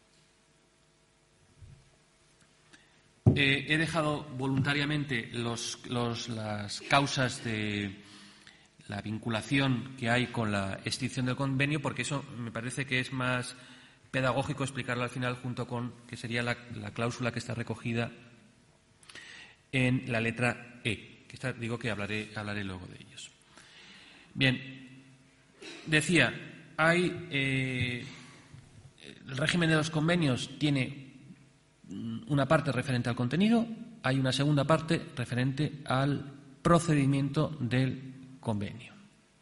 Eh, he dejado voluntariamente los, los, las causas de la vinculación que hay con la extinción del convenio, porque eso me parece que es más pedagógico explicarlo al final, junto con que sería la, la cláusula que está recogida en la letra E, que está, digo que hablaré, hablaré luego de ellos. Bien, decía, hay eh, el régimen de los convenios tiene una parte referente al contenido, hay una segunda parte referente al procedimiento del convenio.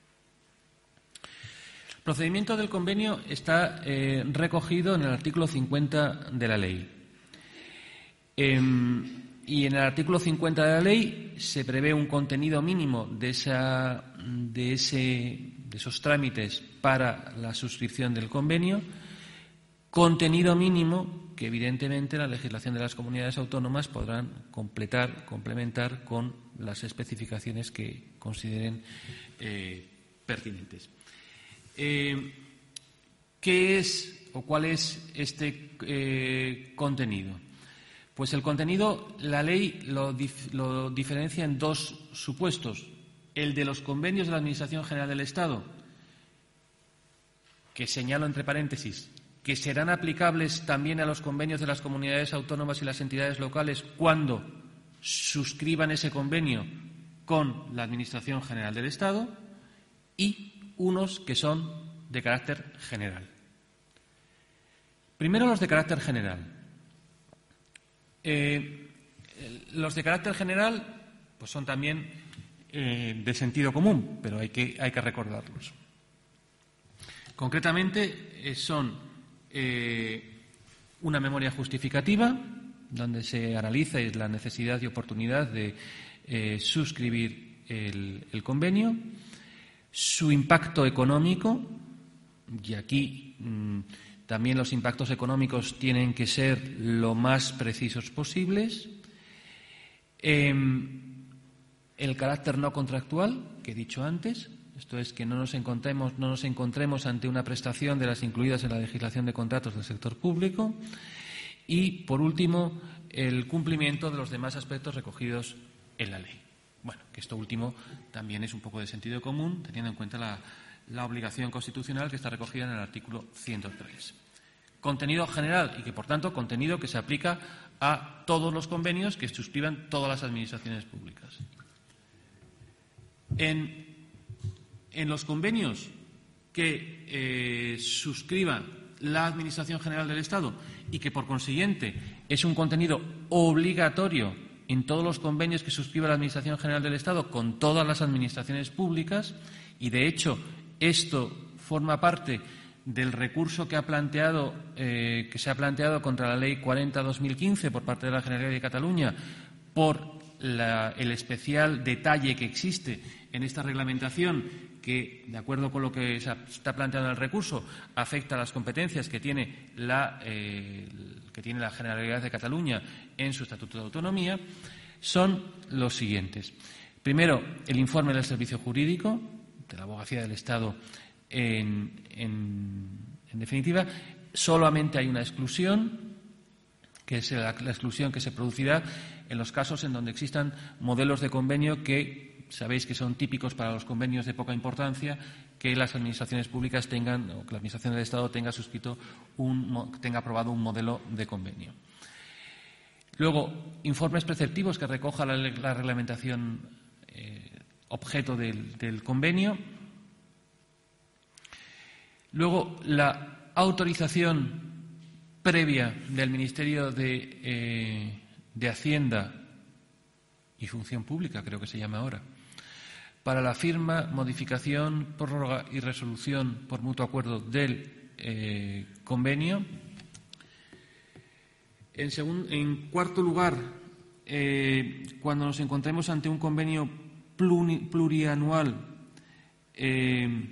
El procedimiento del convenio está eh, recogido en el artículo cincuenta de la ley. Eh, y en el artículo cincuenta de la ley se prevé un contenido mínimo de, esa, de, ese, de esos trámites para la suscripción del convenio, contenido mínimo que evidentemente la legislación de las comunidades autónomas podrán completar, complementar con las especificaciones que consideren eh, pertinentes. Eh, ¿Qué es o cuál es este eh, contenido? Pues el contenido, la ley lo, dif lo diferencia en dos supuestos. El de los convenios de la Administración General del Estado, que señalo entre paréntesis, que serán aplicables también a los convenios de las comunidades autónomas y las entidades locales cuando suscriban ese convenio con la Administración General del Estado, y unos que son de carácter general. Primero, los de carácter general. Eh, los de carácter general pues son también eh, de sentido común, pero hay que, hay que recordarlos. Concretamente, eh, son eh, una memoria justificativa, donde se analiza la necesidad y oportunidad de eh, suscribir el, el convenio, su impacto económico, y aquí mmm, también los impactos económicos tienen que ser lo más precisos posibles, eh, el carácter no contractual, que he dicho antes, esto es que no nos encontremos, no nos encontremos ante una prestación de las incluidas en la legislación de contratos del sector público, y, por último, el cumplimiento de los demás aspectos recogidos en la ley. Bueno, que esto último también es un poco de sentido común, teniendo en cuenta la, la obligación constitucional que está recogida en el artículo ciento tres. Contenido general y que, por tanto, contenido que se aplica a todos los convenios que suscriban todas las administraciones públicas. En, en los convenios que eh, suscriba la Administración General del Estado y que, por consiguiente, es un contenido obligatorio en todos los convenios que suscriba la Administración General del Estado con todas las administraciones públicas, y de hecho esto forma parte del recurso que ha planteado eh, que se ha planteado contra la Ley cuarenta barra dos mil quince por parte de la Generalidad de Cataluña por la, el especial detalle que existe en esta reglamentación que, de acuerdo con lo que se está planteado en el recurso, afecta a las competencias que tiene la, eh, que tiene la Generalidad de Cataluña en su Estatuto de Autonomía, son los siguientes. Primero, el informe del Servicio Jurídico de la Abogacía del Estado. En, en, en definitiva, solamente hay una exclusión, que es la, la exclusión que se producirá en los casos en donde existan modelos de convenio que sabéis que son típicos para los convenios de poca importancia, que las administraciones públicas tengan, o que la Administración del Estado tenga suscrito, un, tenga aprobado un modelo de convenio. Luego, informes preceptivos que recoja la, la reglamentación eh, objeto del, del convenio. Luego, la autorización previa del Ministerio de, eh, de Hacienda y Función Pública, creo que se llama ahora, para la firma, modificación, prórroga y resolución por mutuo acuerdo del eh, convenio. En, segundo, en cuarto lugar, eh, cuando nos encontremos ante un convenio plurianual, eh,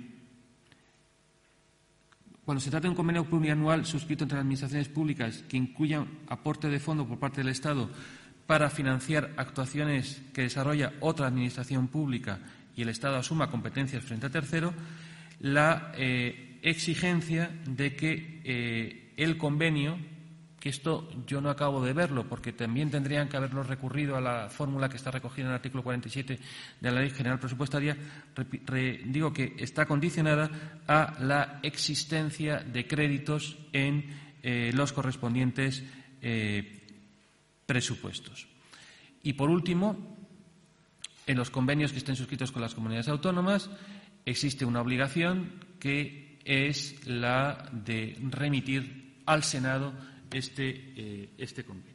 cuando se trata de un convenio plurianual suscrito entre las administraciones públicas que incluya aporte de fondo por parte del Estado para financiar actuaciones que desarrolla otra administración pública y el Estado asuma competencias frente a tercero, la eh, exigencia de que eh, el convenio, que esto yo no acabo de verlo porque también tendrían que haberlo recurrido a la fórmula que está recogida en el artículo cuarenta y siete de la Ley General Presupuestaria, re, re, digo que está condicionada a la existencia de créditos en eh, los correspondientes eh, presupuestos. Y, por último, en los convenios que estén suscritos con las comunidades autónomas, existe una obligación que es la de remitir al Senado este, eh, este convenio.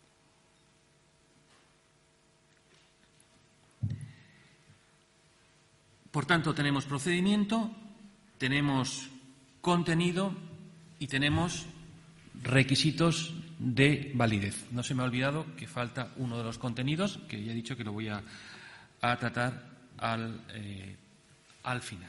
Por tanto, tenemos procedimiento, tenemos contenido y tenemos requisitos de validez. No se me ha olvidado que falta uno de los contenidos, que ya he dicho que lo voy a, a tratar al, eh, al final.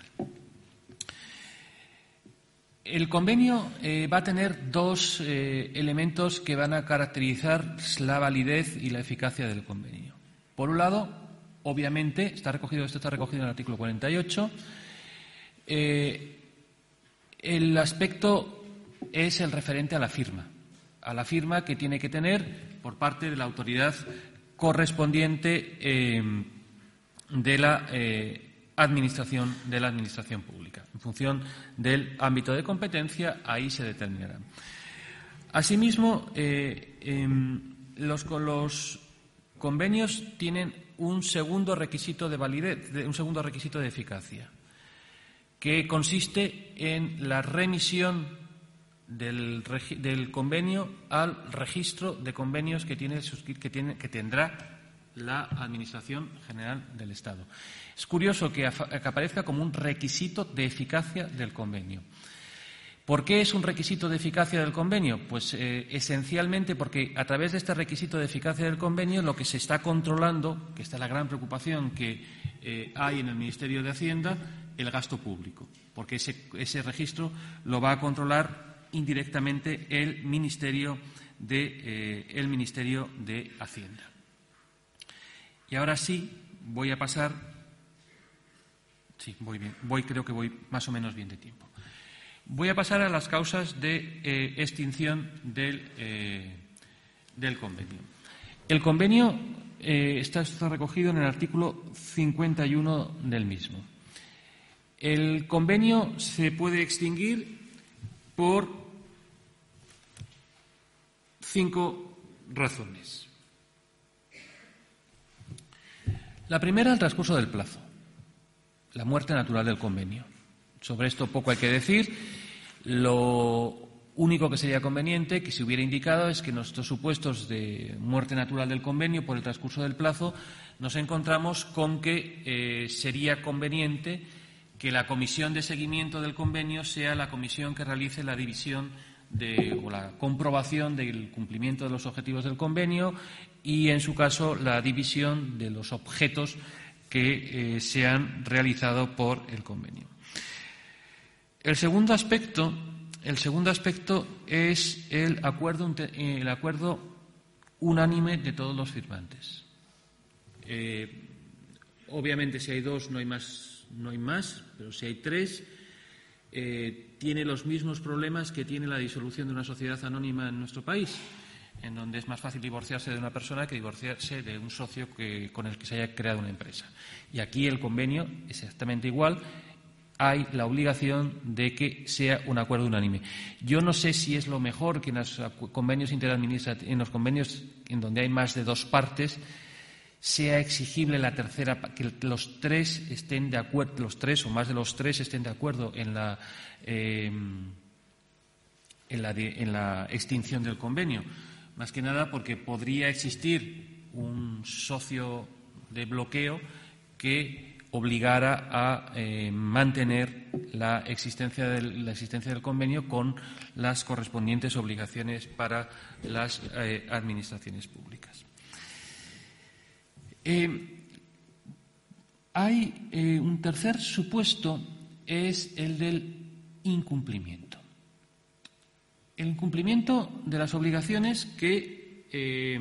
El convenio eh, va a tener dos eh, elementos que van a caracterizar la validez y la eficacia del convenio. Por un lado, obviamente, está recogido, esto está recogido en el artículo cuarenta y ocho, eh, el aspecto es el referente a la firma, a la firma que tiene que tener por parte de la autoridad correspondiente eh, de la eh, administración de la administración pública. En función del ámbito de competencia, ahí se determinará. Asimismo, eh, eh, los, los convenios tienen un segundo requisito de validez, un segundo requisito de eficacia, que consiste en la remisión del, del convenio al registro de convenios que, tiene, que, tiene, que tendrá la Administración General del Estado. Es curioso que, que aparezca como un requisito de eficacia del convenio. ¿Por qué es un requisito de eficacia del convenio? Pues eh, esencialmente porque a través de este requisito de eficacia del convenio lo que se está controlando, que esta es la gran preocupación que eh, hay en el Ministerio de Hacienda, el gasto público, porque ese, ese registro lo va a controlar indirectamente el Ministerio de, eh, el Ministerio de Hacienda. Y ahora sí, voy a pasar. Sí, voy bien. Voy, creo que voy más o menos bien de tiempo. Voy a pasar a las causas de eh, extinción del, eh, del convenio. El convenio eh, está, está recogido en el artículo cincuenta y uno del mismo. El convenio se puede extinguir por cinco razones. La primera, el transcurso del plazo, la muerte natural del convenio. Sobre esto poco hay que decir. Lo único que sería conveniente que se hubiera indicado es que en nuestros supuestos de muerte natural del convenio por el transcurso del plazo nos encontramos con que eh, sería conveniente que la comisión de seguimiento del convenio sea la comisión que realice la división de, o la comprobación del cumplimiento de los objetivos del convenio y, en su caso, la división de los objetos que eh, se han realizado por el convenio. El segundo aspecto, el segundo aspecto es el acuerdo, el acuerdo unánime de todos los firmantes. Eh, obviamente, si hay dos, no hay más, no hay más, pero si hay tres, eh, tiene los mismos problemas que tiene la disolución de una sociedad anónima en nuestro país, en donde es más fácil divorciarse de una persona que divorciarse de un socio que, con el que se haya creado una empresa. Y aquí el convenio es exactamente igual. Hay la obligación de que sea un acuerdo unánime. Yo no sé si es lo mejor que en los convenios interadministrativos, en los convenios en donde hay más de dos partes, sea exigible la tercera, que los tres estén de acuerdo, los tres o más de los tres estén de acuerdo en la, eh, en la, de, en la extinción del convenio. Más que nada porque podría existir un socio de bloqueo que obligara a eh, mantener la existencia, del, la existencia del convenio con las correspondientes obligaciones para las eh, administraciones públicas. Eh, hay eh, un tercer supuesto, es el del incumplimiento. El incumplimiento de las obligaciones que eh,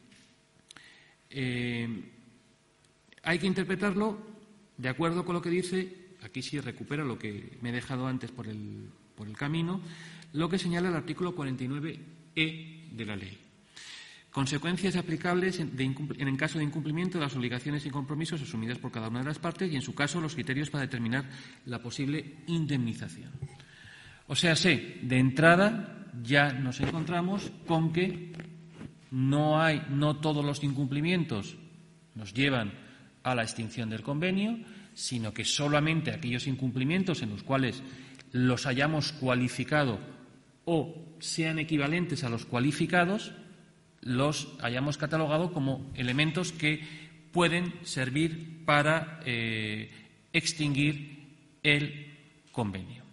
eh, hay que interpretarlo de acuerdo con lo que dice, aquí sí recupero lo que me he dejado antes por el, por el camino, lo que señala el artículo cuarenta y nueve e de la ley. Consecuencias aplicables en, de, en el caso de incumplimiento de las obligaciones y compromisos asumidas por cada una de las partes y, en su caso, los criterios para determinar la posible indemnización. O sea, sé, de entrada ya nos encontramos con que no hay, no todos los incumplimientos nos llevan a la extinción del convenio, sino que solamente aquellos incumplimientos en los cuales los hayamos cualificado o sean equivalentes a los cualificados, los hayamos catalogado como elementos que pueden servir para eh, extinguir el convenio.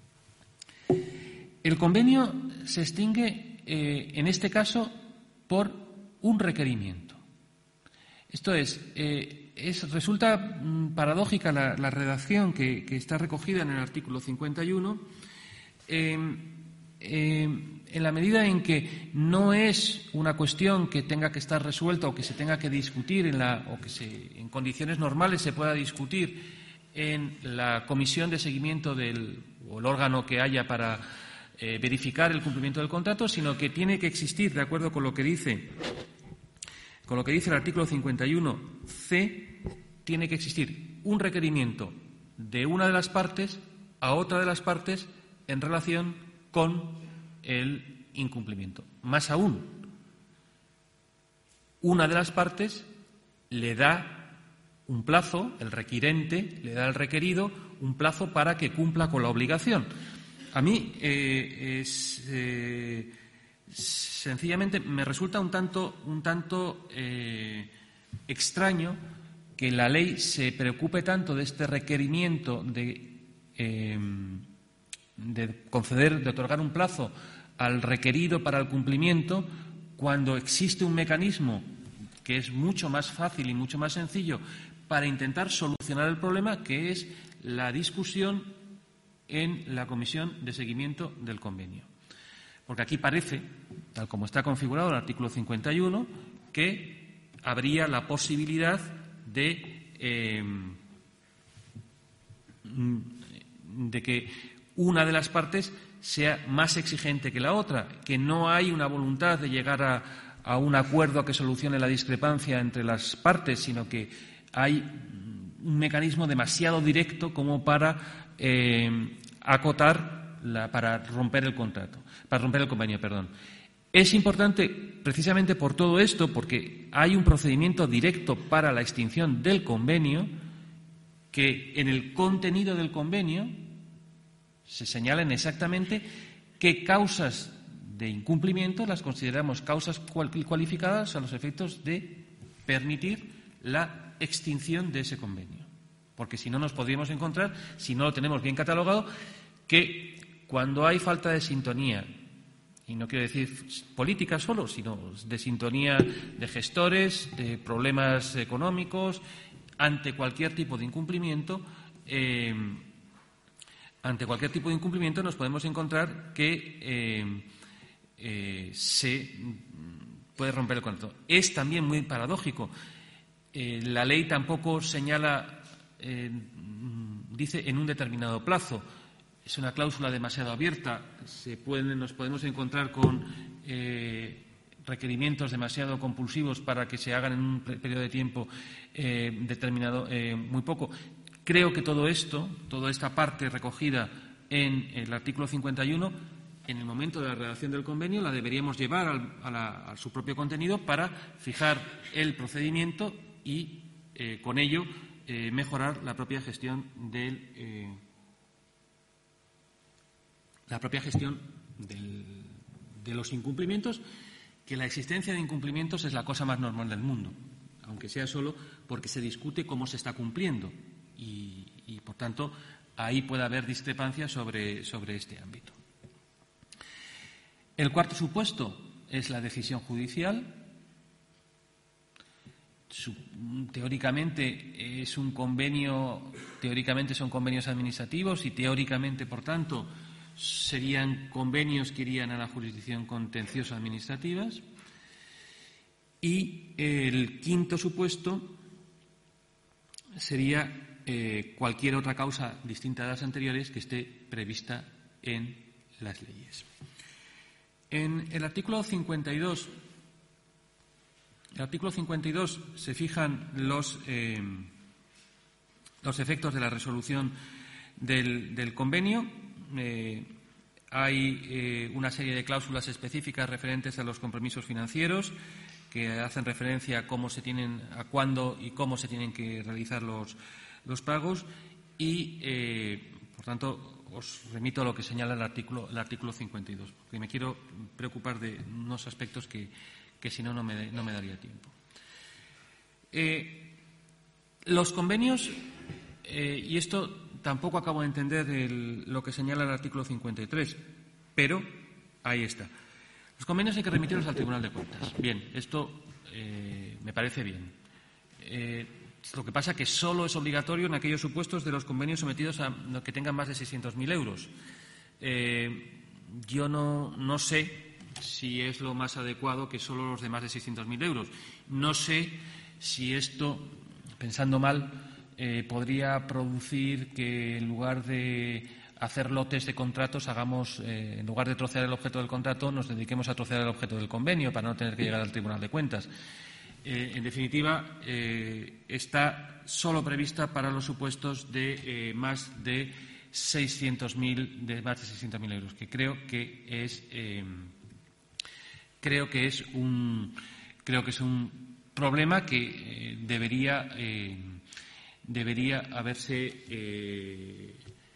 El convenio se extingue, eh, en este caso, por un requerimiento. Esto es, eh, es resulta mm, paradójica la, la redacción que, que está recogida en el artículo cincuenta y uno, eh, eh, en la medida en que no es una cuestión que tenga que estar resuelta o que se tenga que discutir en la, o que se, en condiciones normales se pueda discutir en la comisión de seguimiento del, o el órgano que haya para eh, verificar el cumplimiento del contrato, sino que tiene que existir, de acuerdo con lo que dice, con lo que dice el artículo cincuenta y uno ce, tiene que existir un requerimiento de una de las partes a otra de las partes en relación con el incumplimiento. Más aún, una de las partes le da un plazo, el requirente le da al requerido un plazo para que cumpla con la obligación. A mí eh, es, eh, sencillamente me resulta un tanto, un tanto eh, extraño que la ley se preocupe tanto de este requerimiento de, eh, de conceder, de otorgar un plazo al requerido para el cumplimiento, cuando existe un mecanismo que es mucho más fácil y mucho más sencillo para intentar solucionar el problema, que es la discusión en la comisión de seguimiento del convenio. Porque aquí parece, tal como está configurado el artículo cincuenta y uno, que habría la posibilidad de, eh, de que una de las partes sea más exigente que la otra, que no hay una voluntad de llegar a, a un acuerdo que solucione la discrepancia entre las partes, sino que hay un mecanismo demasiado directo como para eh, acotar, la, para romper el contrato, para romper el convenio, perdón. Es importante precisamente por todo esto, porque hay un procedimiento directo para la extinción del convenio, que en el contenido del convenio se señalan exactamente qué causas de incumplimiento las consideramos causas cualificadas a los efectos de permitir la extinción de ese convenio. Porque si no nos podríamos encontrar, si no lo tenemos bien catalogado, que cuando hay falta de sintonía, y no quiero decir política solo, sino de sintonía de gestores, de problemas económicos, ante cualquier tipo de incumplimiento, eh, ante cualquier tipo de incumplimiento nos podemos encontrar que eh, eh, se puede romper el contrato. Es también muy paradójico. Eh, la ley tampoco señala, eh, dice en un determinado plazo. Es una cláusula demasiado abierta. Se pueden, nos podemos encontrar con eh, requerimientos demasiado compulsivos para que se hagan en un periodo de tiempo eh, determinado, eh, muy poco. Creo que todo esto, toda esta parte recogida en el artículo cincuenta y uno, en el momento de la redacción del convenio, la deberíamos llevar al, a, la, a su propio contenido para fijar el procedimiento y, eh, con ello, eh, mejorar la propia gestión del, eh, la propia gestión del, de los incumplimientos, que la existencia de incumplimientos es la cosa más normal del mundo, aunque sea solo porque se discute cómo se está cumpliendo y, y por tanto, ahí puede haber discrepancias sobre, sobre este ámbito. El cuarto supuesto es la decisión judicial. Teóricamente es un convenio, teóricamente son convenios administrativos y teóricamente, por tanto, serían convenios que irían a la jurisdicción contenciosa administrativas. Y el quinto supuesto sería eh, cualquier otra causa distinta de las anteriores que esté prevista en las leyes. En el artículo cincuenta y dos, el artículo cincuenta y dos se fijan los, eh, los efectos de la resolución del, del convenio. Eh, hay eh, una serie de cláusulas específicas referentes a los compromisos financieros que hacen referencia a cómo se tienen, a cuándo y cómo se tienen que realizar los, los pagos y, eh, por tanto, os remito a lo que señala el artículo, el artículo cincuenta y dos, porque me quiero preocupar de unos aspectos que, que si no, no me, no me daría tiempo. Eh, los convenios, eh, y esto tampoco acabo de entender el, lo que señala el artículo cincuenta y tres, pero ahí está. Los convenios hay que remitirlos al Tribunal de Cuentas. Bien, esto eh, me parece bien. Eh, lo que pasa es que solo es obligatorio en aquellos supuestos de los convenios sometidos a que tengan más de seiscientos mil euros. Eh, yo no, no sé si es lo más adecuado que solo los de más de seiscientos mil euros. No sé si esto, pensando mal, eh, podría producir que en lugar de hacer lotes de contratos, hagamos, eh, en lugar de trocear el objeto del contrato, nos dediquemos a trocear el objeto del convenio para no tener que llegar al Tribunal de Cuentas. Eh, en definitiva, eh, está solo prevista para los supuestos de eh, más de seiscientos mil de más de seiscientos mil euros, que creo que es eh, creo que es un creo que es un problema que eh, debería eh, debería haberse eh,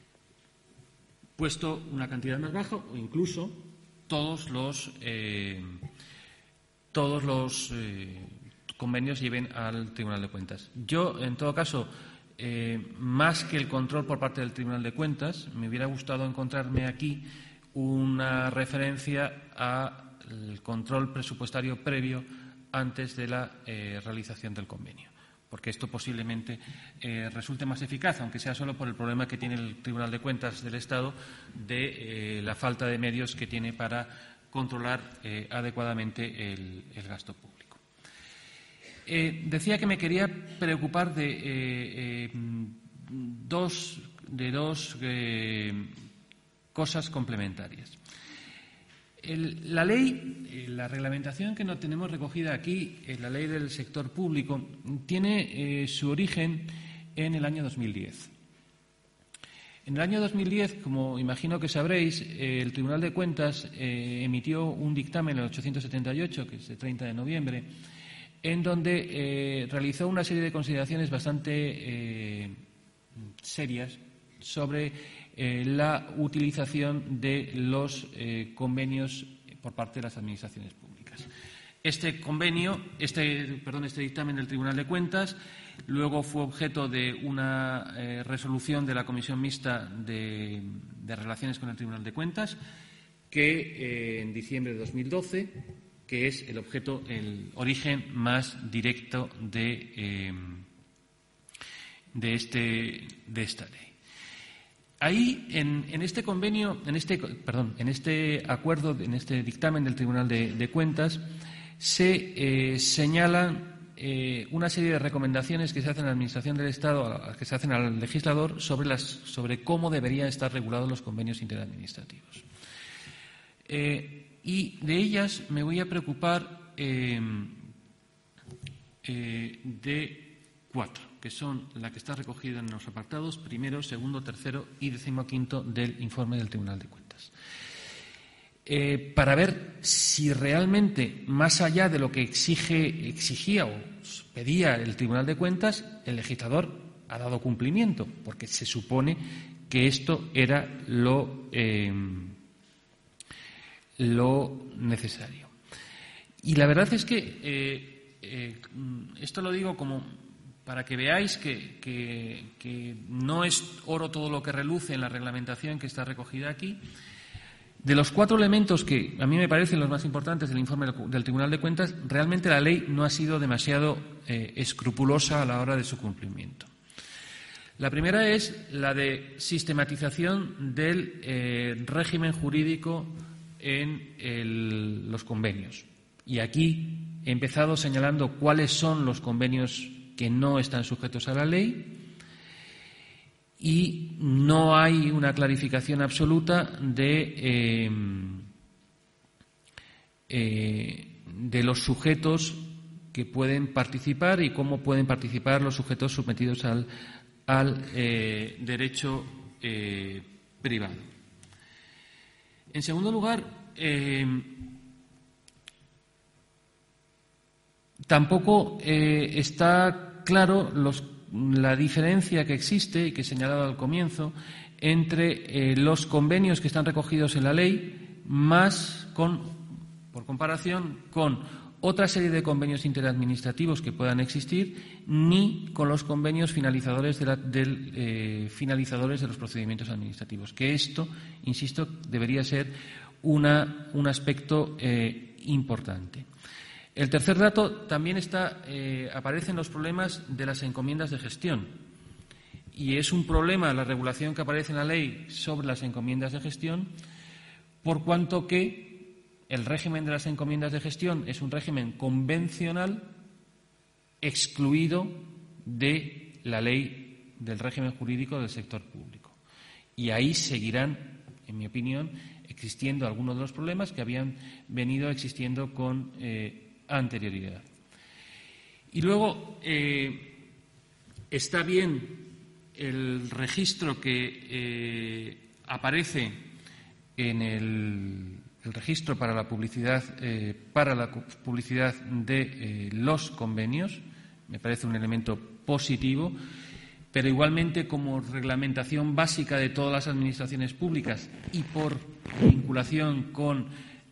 puesto una cantidad más baja o incluso todos los eh, todos los eh, convenios lleven al Tribunal de Cuentas. Yo, en todo caso, eh, más que el control por parte del Tribunal de Cuentas, me hubiera gustado encontrarme aquí una referencia al control presupuestario previo antes de la eh, realización del convenio, porque esto posiblemente eh, resulte más eficaz, aunque sea solo por el problema que tiene el Tribunal de Cuentas del Estado de eh, la falta de medios que tiene para controlar eh, adecuadamente el, el gasto público. Eh, decía que me quería preocupar de eh, eh, dos, de dos eh, cosas complementarias. El, la ley, eh, la reglamentación que no tenemos recogida aquí, eh, la ley del sector público, tiene eh, su origen en el año dos mil diez. En el año dos mil diez, como imagino que sabréis, eh, el Tribunal de Cuentas eh, emitió un dictamen, el ochocientos setenta y ocho, que es de treinta de noviembre, en donde eh, realizó una serie de consideraciones bastante eh, serias sobre eh, la utilización de los eh, convenios por parte de las administraciones públicas. Este convenio, este, perdón, este dictamen del Tribunal de Cuentas luego fue objeto de una eh, resolución de la Comisión Mixta de, de Relaciones con el Tribunal de Cuentas que eh, en diciembre de dos mil doce, que es el objeto, el origen más directo de, eh, de, este, de esta ley. Ahí, en, en este convenio, en este, perdón, en este acuerdo, en este dictamen del Tribunal de, de Cuentas, se eh, señalan eh, una serie de recomendaciones que se hacen a la Administración del Estado, que se hacen al legislador, sobre, las, sobre cómo deberían estar regulados los convenios interadministrativos. Eh, y de ellas me voy a preocupar eh, eh, de cuatro, que son la que está recogida en los apartados primero, segundo, tercero y decimoquinto del informe del Tribunal de Cuentas. Eh, para ver si realmente, más allá de lo que exige, exigía o pedía el Tribunal de Cuentas, el legislador ha dado cumplimiento, porque se supone que esto era lo, eh, lo necesario. Y la verdad es que eh, eh, esto lo digo como para que veáis que, que, que no es oro todo lo que reluce en la reglamentación que está recogida aquí. De los cuatro elementos que a mí me parecen los más importantes del informe del Tribunal de Cuentas, realmente la ley no ha sido demasiado eh, escrupulosa a la hora de su cumplimiento. La primera es la de sistematización del eh, régimen jurídico en el, los convenios. Y aquí he empezado señalando cuáles son los convenios que no están sujetos a la ley. Y no hay una clarificación absoluta de, eh, eh, de los sujetos que pueden participar y cómo pueden participar los sujetos sometidos al, al eh, derecho eh, privado. En segundo lugar, eh, Tampoco eh, está claro los, la diferencia que existe y que he señalado al comienzo entre eh, los convenios que están recogidos en la ley más con, por comparación con otra serie de convenios interadministrativos que puedan existir, ni con los convenios finalizadores de, la, del, eh, finalizadores de los procedimientos administrativos. Que esto, insisto, debería ser una, un aspecto eh, importante. El tercer dato también está, eh, aparecen los problemas de las encomiendas de gestión. Y es un problema la regulación que aparece en la ley sobre las encomiendas de gestión, por cuanto que el régimen de las encomiendas de gestión es un régimen convencional excluido de la ley del régimen jurídico del sector público. Y ahí seguirán, en mi opinión, existiendo algunos de los problemas que habían venido existiendo con eh, anterioridad. Y luego eh, está bien el registro que eh, aparece en el, el registro para la publicidad eh, para la publicidad de eh, los convenios. Me parece un elemento positivo, pero igualmente como reglamentación básica de todas las administraciones públicas y por vinculación con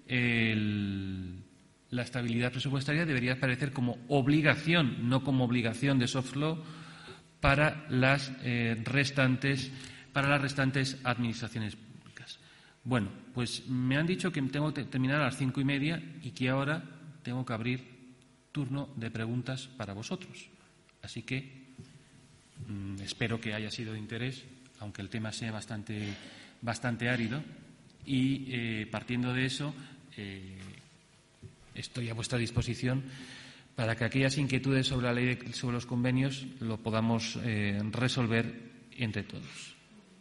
el, la estabilidad presupuestaria debería aparecer como obligación, no como obligación de soft law, para las eh, restantes para las restantes administraciones públicas. Bueno, pues me han dicho que tengo que terminar a las cinco y media y que ahora tengo que abrir turno de preguntas para vosotros. Así que mmm, espero que haya sido de interés, aunque el tema sea bastante bastante árido, y eh, partiendo de eso eh, estoy a vuestra disposición para que aquellas inquietudes sobre la ley de, sobre los convenios lo podamos eh, resolver entre todos.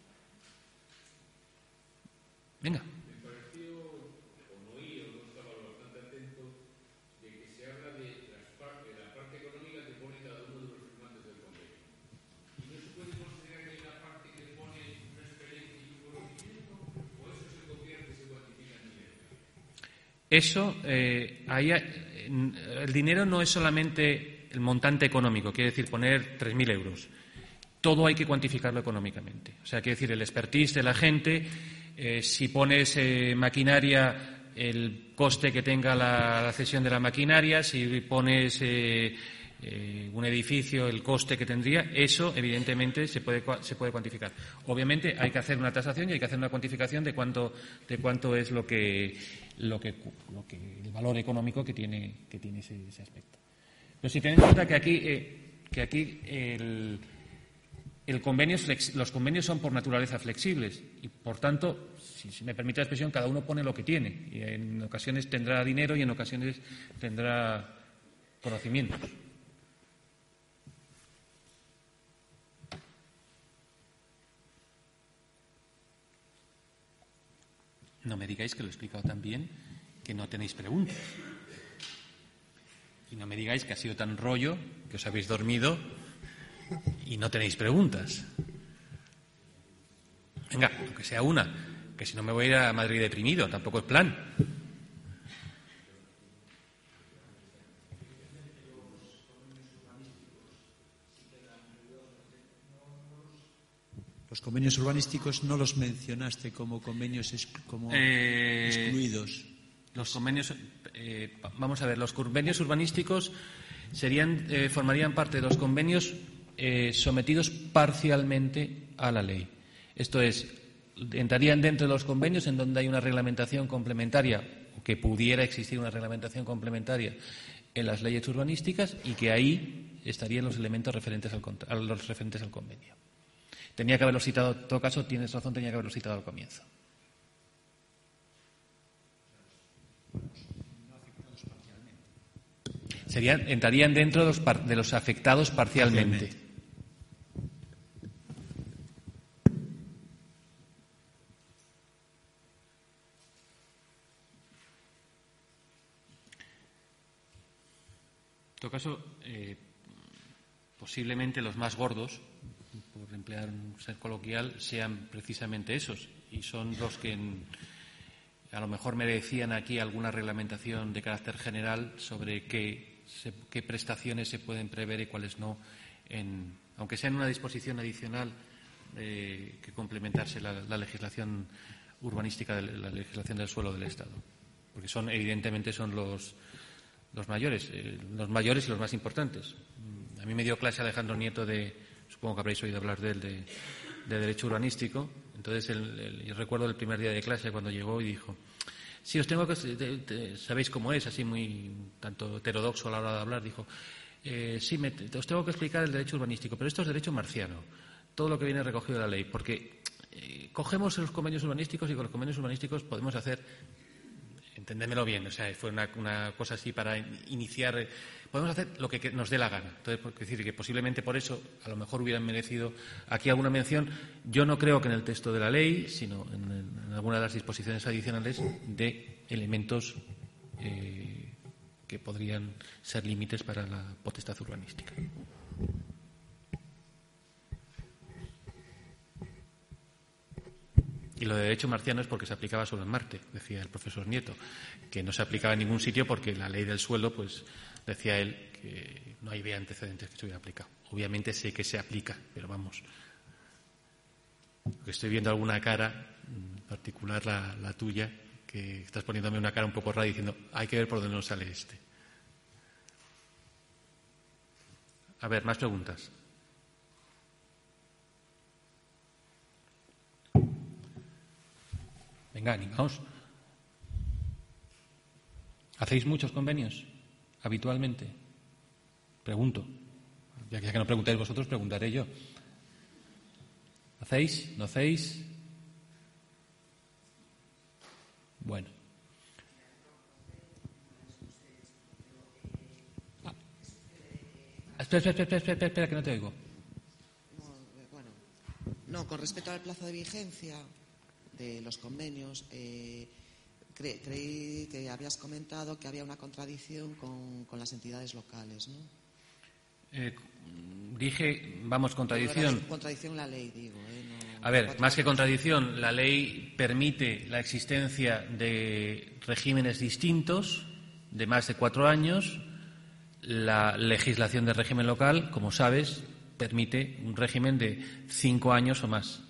Venga. Me pareció, como oí, o no estaba bastante atento, de que se habla de, las par de la parte económica que pone cada uno de los firmantes del convenio. ¿Y no se puede considerar que hay una parte que pone una experiencia y un conocimiento? ¿O eso se convierte, se cuantifica en dinero? Eso, eh, ahí, el dinero no es solamente el montante económico, quiere decir poner tres mil euros. Todo hay que cuantificarlo económicamente. O sea, quiere decir el expertise de la gente, eh, si pones eh, maquinaria, el coste que tenga la, la cesión de la maquinaria, si pones eh, eh, un edificio, el coste que tendría, eso evidentemente se puede, se puede cuantificar. Obviamente hay que hacer una tasación y hay que hacer una cuantificación de cuánto, de cuánto es lo que, lo que, lo que el valor económico que tiene, que tiene ese, ese aspecto. Pero si tenéis en cuenta que aquí, eh, que aquí el, el convenio es flex, los convenios son por naturaleza flexibles y, por tanto, si, si me permite la expresión, cada uno pone lo que tiene. Y en ocasiones tendrá dinero y en ocasiones tendrá conocimientos. No me digáis que lo he explicado tan bien que no tenéis preguntas. Y no me digáis que ha sido tan rollo que os habéis dormido y no tenéis preguntas. Venga, aunque sea una, que si no me voy a ir a Madrid deprimido, tampoco es plan. Los convenios urbanísticos no los mencionaste como convenios exclu como eh, excluidos. Los convenios, eh, vamos a ver, los convenios urbanísticos serían, eh, formarían parte de los convenios eh, sometidos parcialmente a la ley. Esto es, entrarían dentro de los convenios en donde hay una reglamentación complementaria o que pudiera existir una reglamentación complementaria en las leyes urbanísticas y que ahí estarían los elementos referentes al, a los referentes al convenio. Tenía que haberlo citado, en todo caso, tienes razón, tenía que haberlo citado al comienzo. Serían, entrarían dentro de los, par, de los afectados parcialmente. parcialmente. En todo caso, eh, posiblemente los más gordos, por emplear un ser coloquial, sean precisamente esos, y son los que en, a lo mejor merecían aquí alguna reglamentación de carácter general sobre qué se, qué prestaciones se pueden prever y cuáles no, en, aunque sea en una disposición adicional eh, que complementarse la, la legislación urbanística, de la legislación del suelo del Estado, porque son evidentemente son los los mayores, eh, los mayores y los más importantes. A mí me dio clase Alejandro Nieto de, supongo que habréis oído hablar de él, de, de derecho urbanístico. Entonces, el, el, yo recuerdo el primer día de clase cuando llegó y dijo: sí, os tengo que, te, te, sabéis cómo es, así muy tanto heterodoxo a la hora de hablar, dijo, eh, sí, me, te, os tengo que explicar el derecho urbanístico, pero esto es derecho marciano, todo lo que viene recogido de la ley, porque eh, cogemos los convenios urbanísticos y con los convenios urbanísticos podemos hacer, entendémelo bien, o sea, fue una, una cosa así para iniciar, podemos hacer lo que nos dé la gana. Entonces, es decir, que posiblemente por eso a lo mejor hubieran merecido aquí alguna mención. Yo no creo que en el texto de la ley, sino en, en alguna de las disposiciones adicionales de elementos eh, que podrían ser límites para la potestad urbanística. Y lo de derecho marciano es porque se aplicaba solo en Marte, decía el profesor Nieto, que no se aplicaba en ningún sitio porque la ley del suelo, pues decía él que no había antecedentes que se hubiera aplicado. Obviamente sé que se aplica, pero vamos, estoy viendo alguna cara, en particular la, la tuya, que estás poniéndome una cara un poco rara diciendo, hay que ver por dónde nos sale este. A ver, más preguntas. Venga, animaos. ¿Hacéis muchos convenios habitualmente? Pregunto. Ya que no preguntáis vosotros, preguntaré yo. ¿Hacéis? ¿No hacéis? Bueno. Ah. Espera, espera, espera, espera, espera, que no te oigo. No, bueno, no, con respecto al plazo de vigencia de los convenios, eh, cre, creí que habías comentado que había una contradicción con, con las entidades locales, ¿no? Eh, dije, vamos, contradicción. Contradicción la ley, digo. ¿eh? No, A ver, más que contradicción, la ley permite la existencia de regímenes distintos de más de cuatro años. La legislación del régimen local, como sabes, permite un régimen de cinco años o más.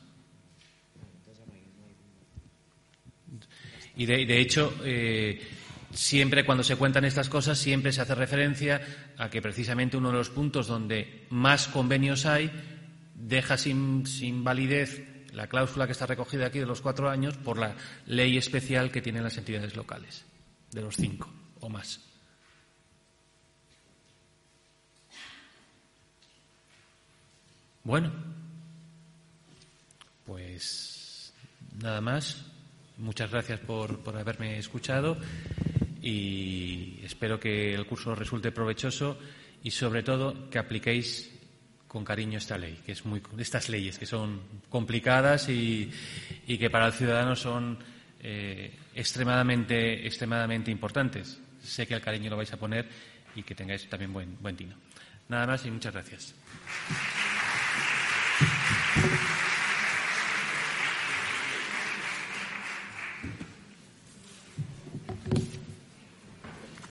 Y de, de hecho, eh, siempre cuando se cuentan estas cosas, siempre se hace referencia a que precisamente uno de los puntos donde más convenios hay deja sin, sin validez la cláusula que está recogida aquí de los cuatro años por la ley especial que tienen las entidades locales, de los cinco o más. Bueno, pues nada más. Muchas gracias por, por haberme escuchado y espero que el curso resulte provechoso y, sobre todo, que apliquéis con cariño esta ley, que es muy, estas leyes que son complicadas y, y que para el ciudadano son eh, extremadamente, extremadamente importantes. Sé que el cariño lo vais a poner y que tengáis también buen, buen tino. Nada más y muchas gracias.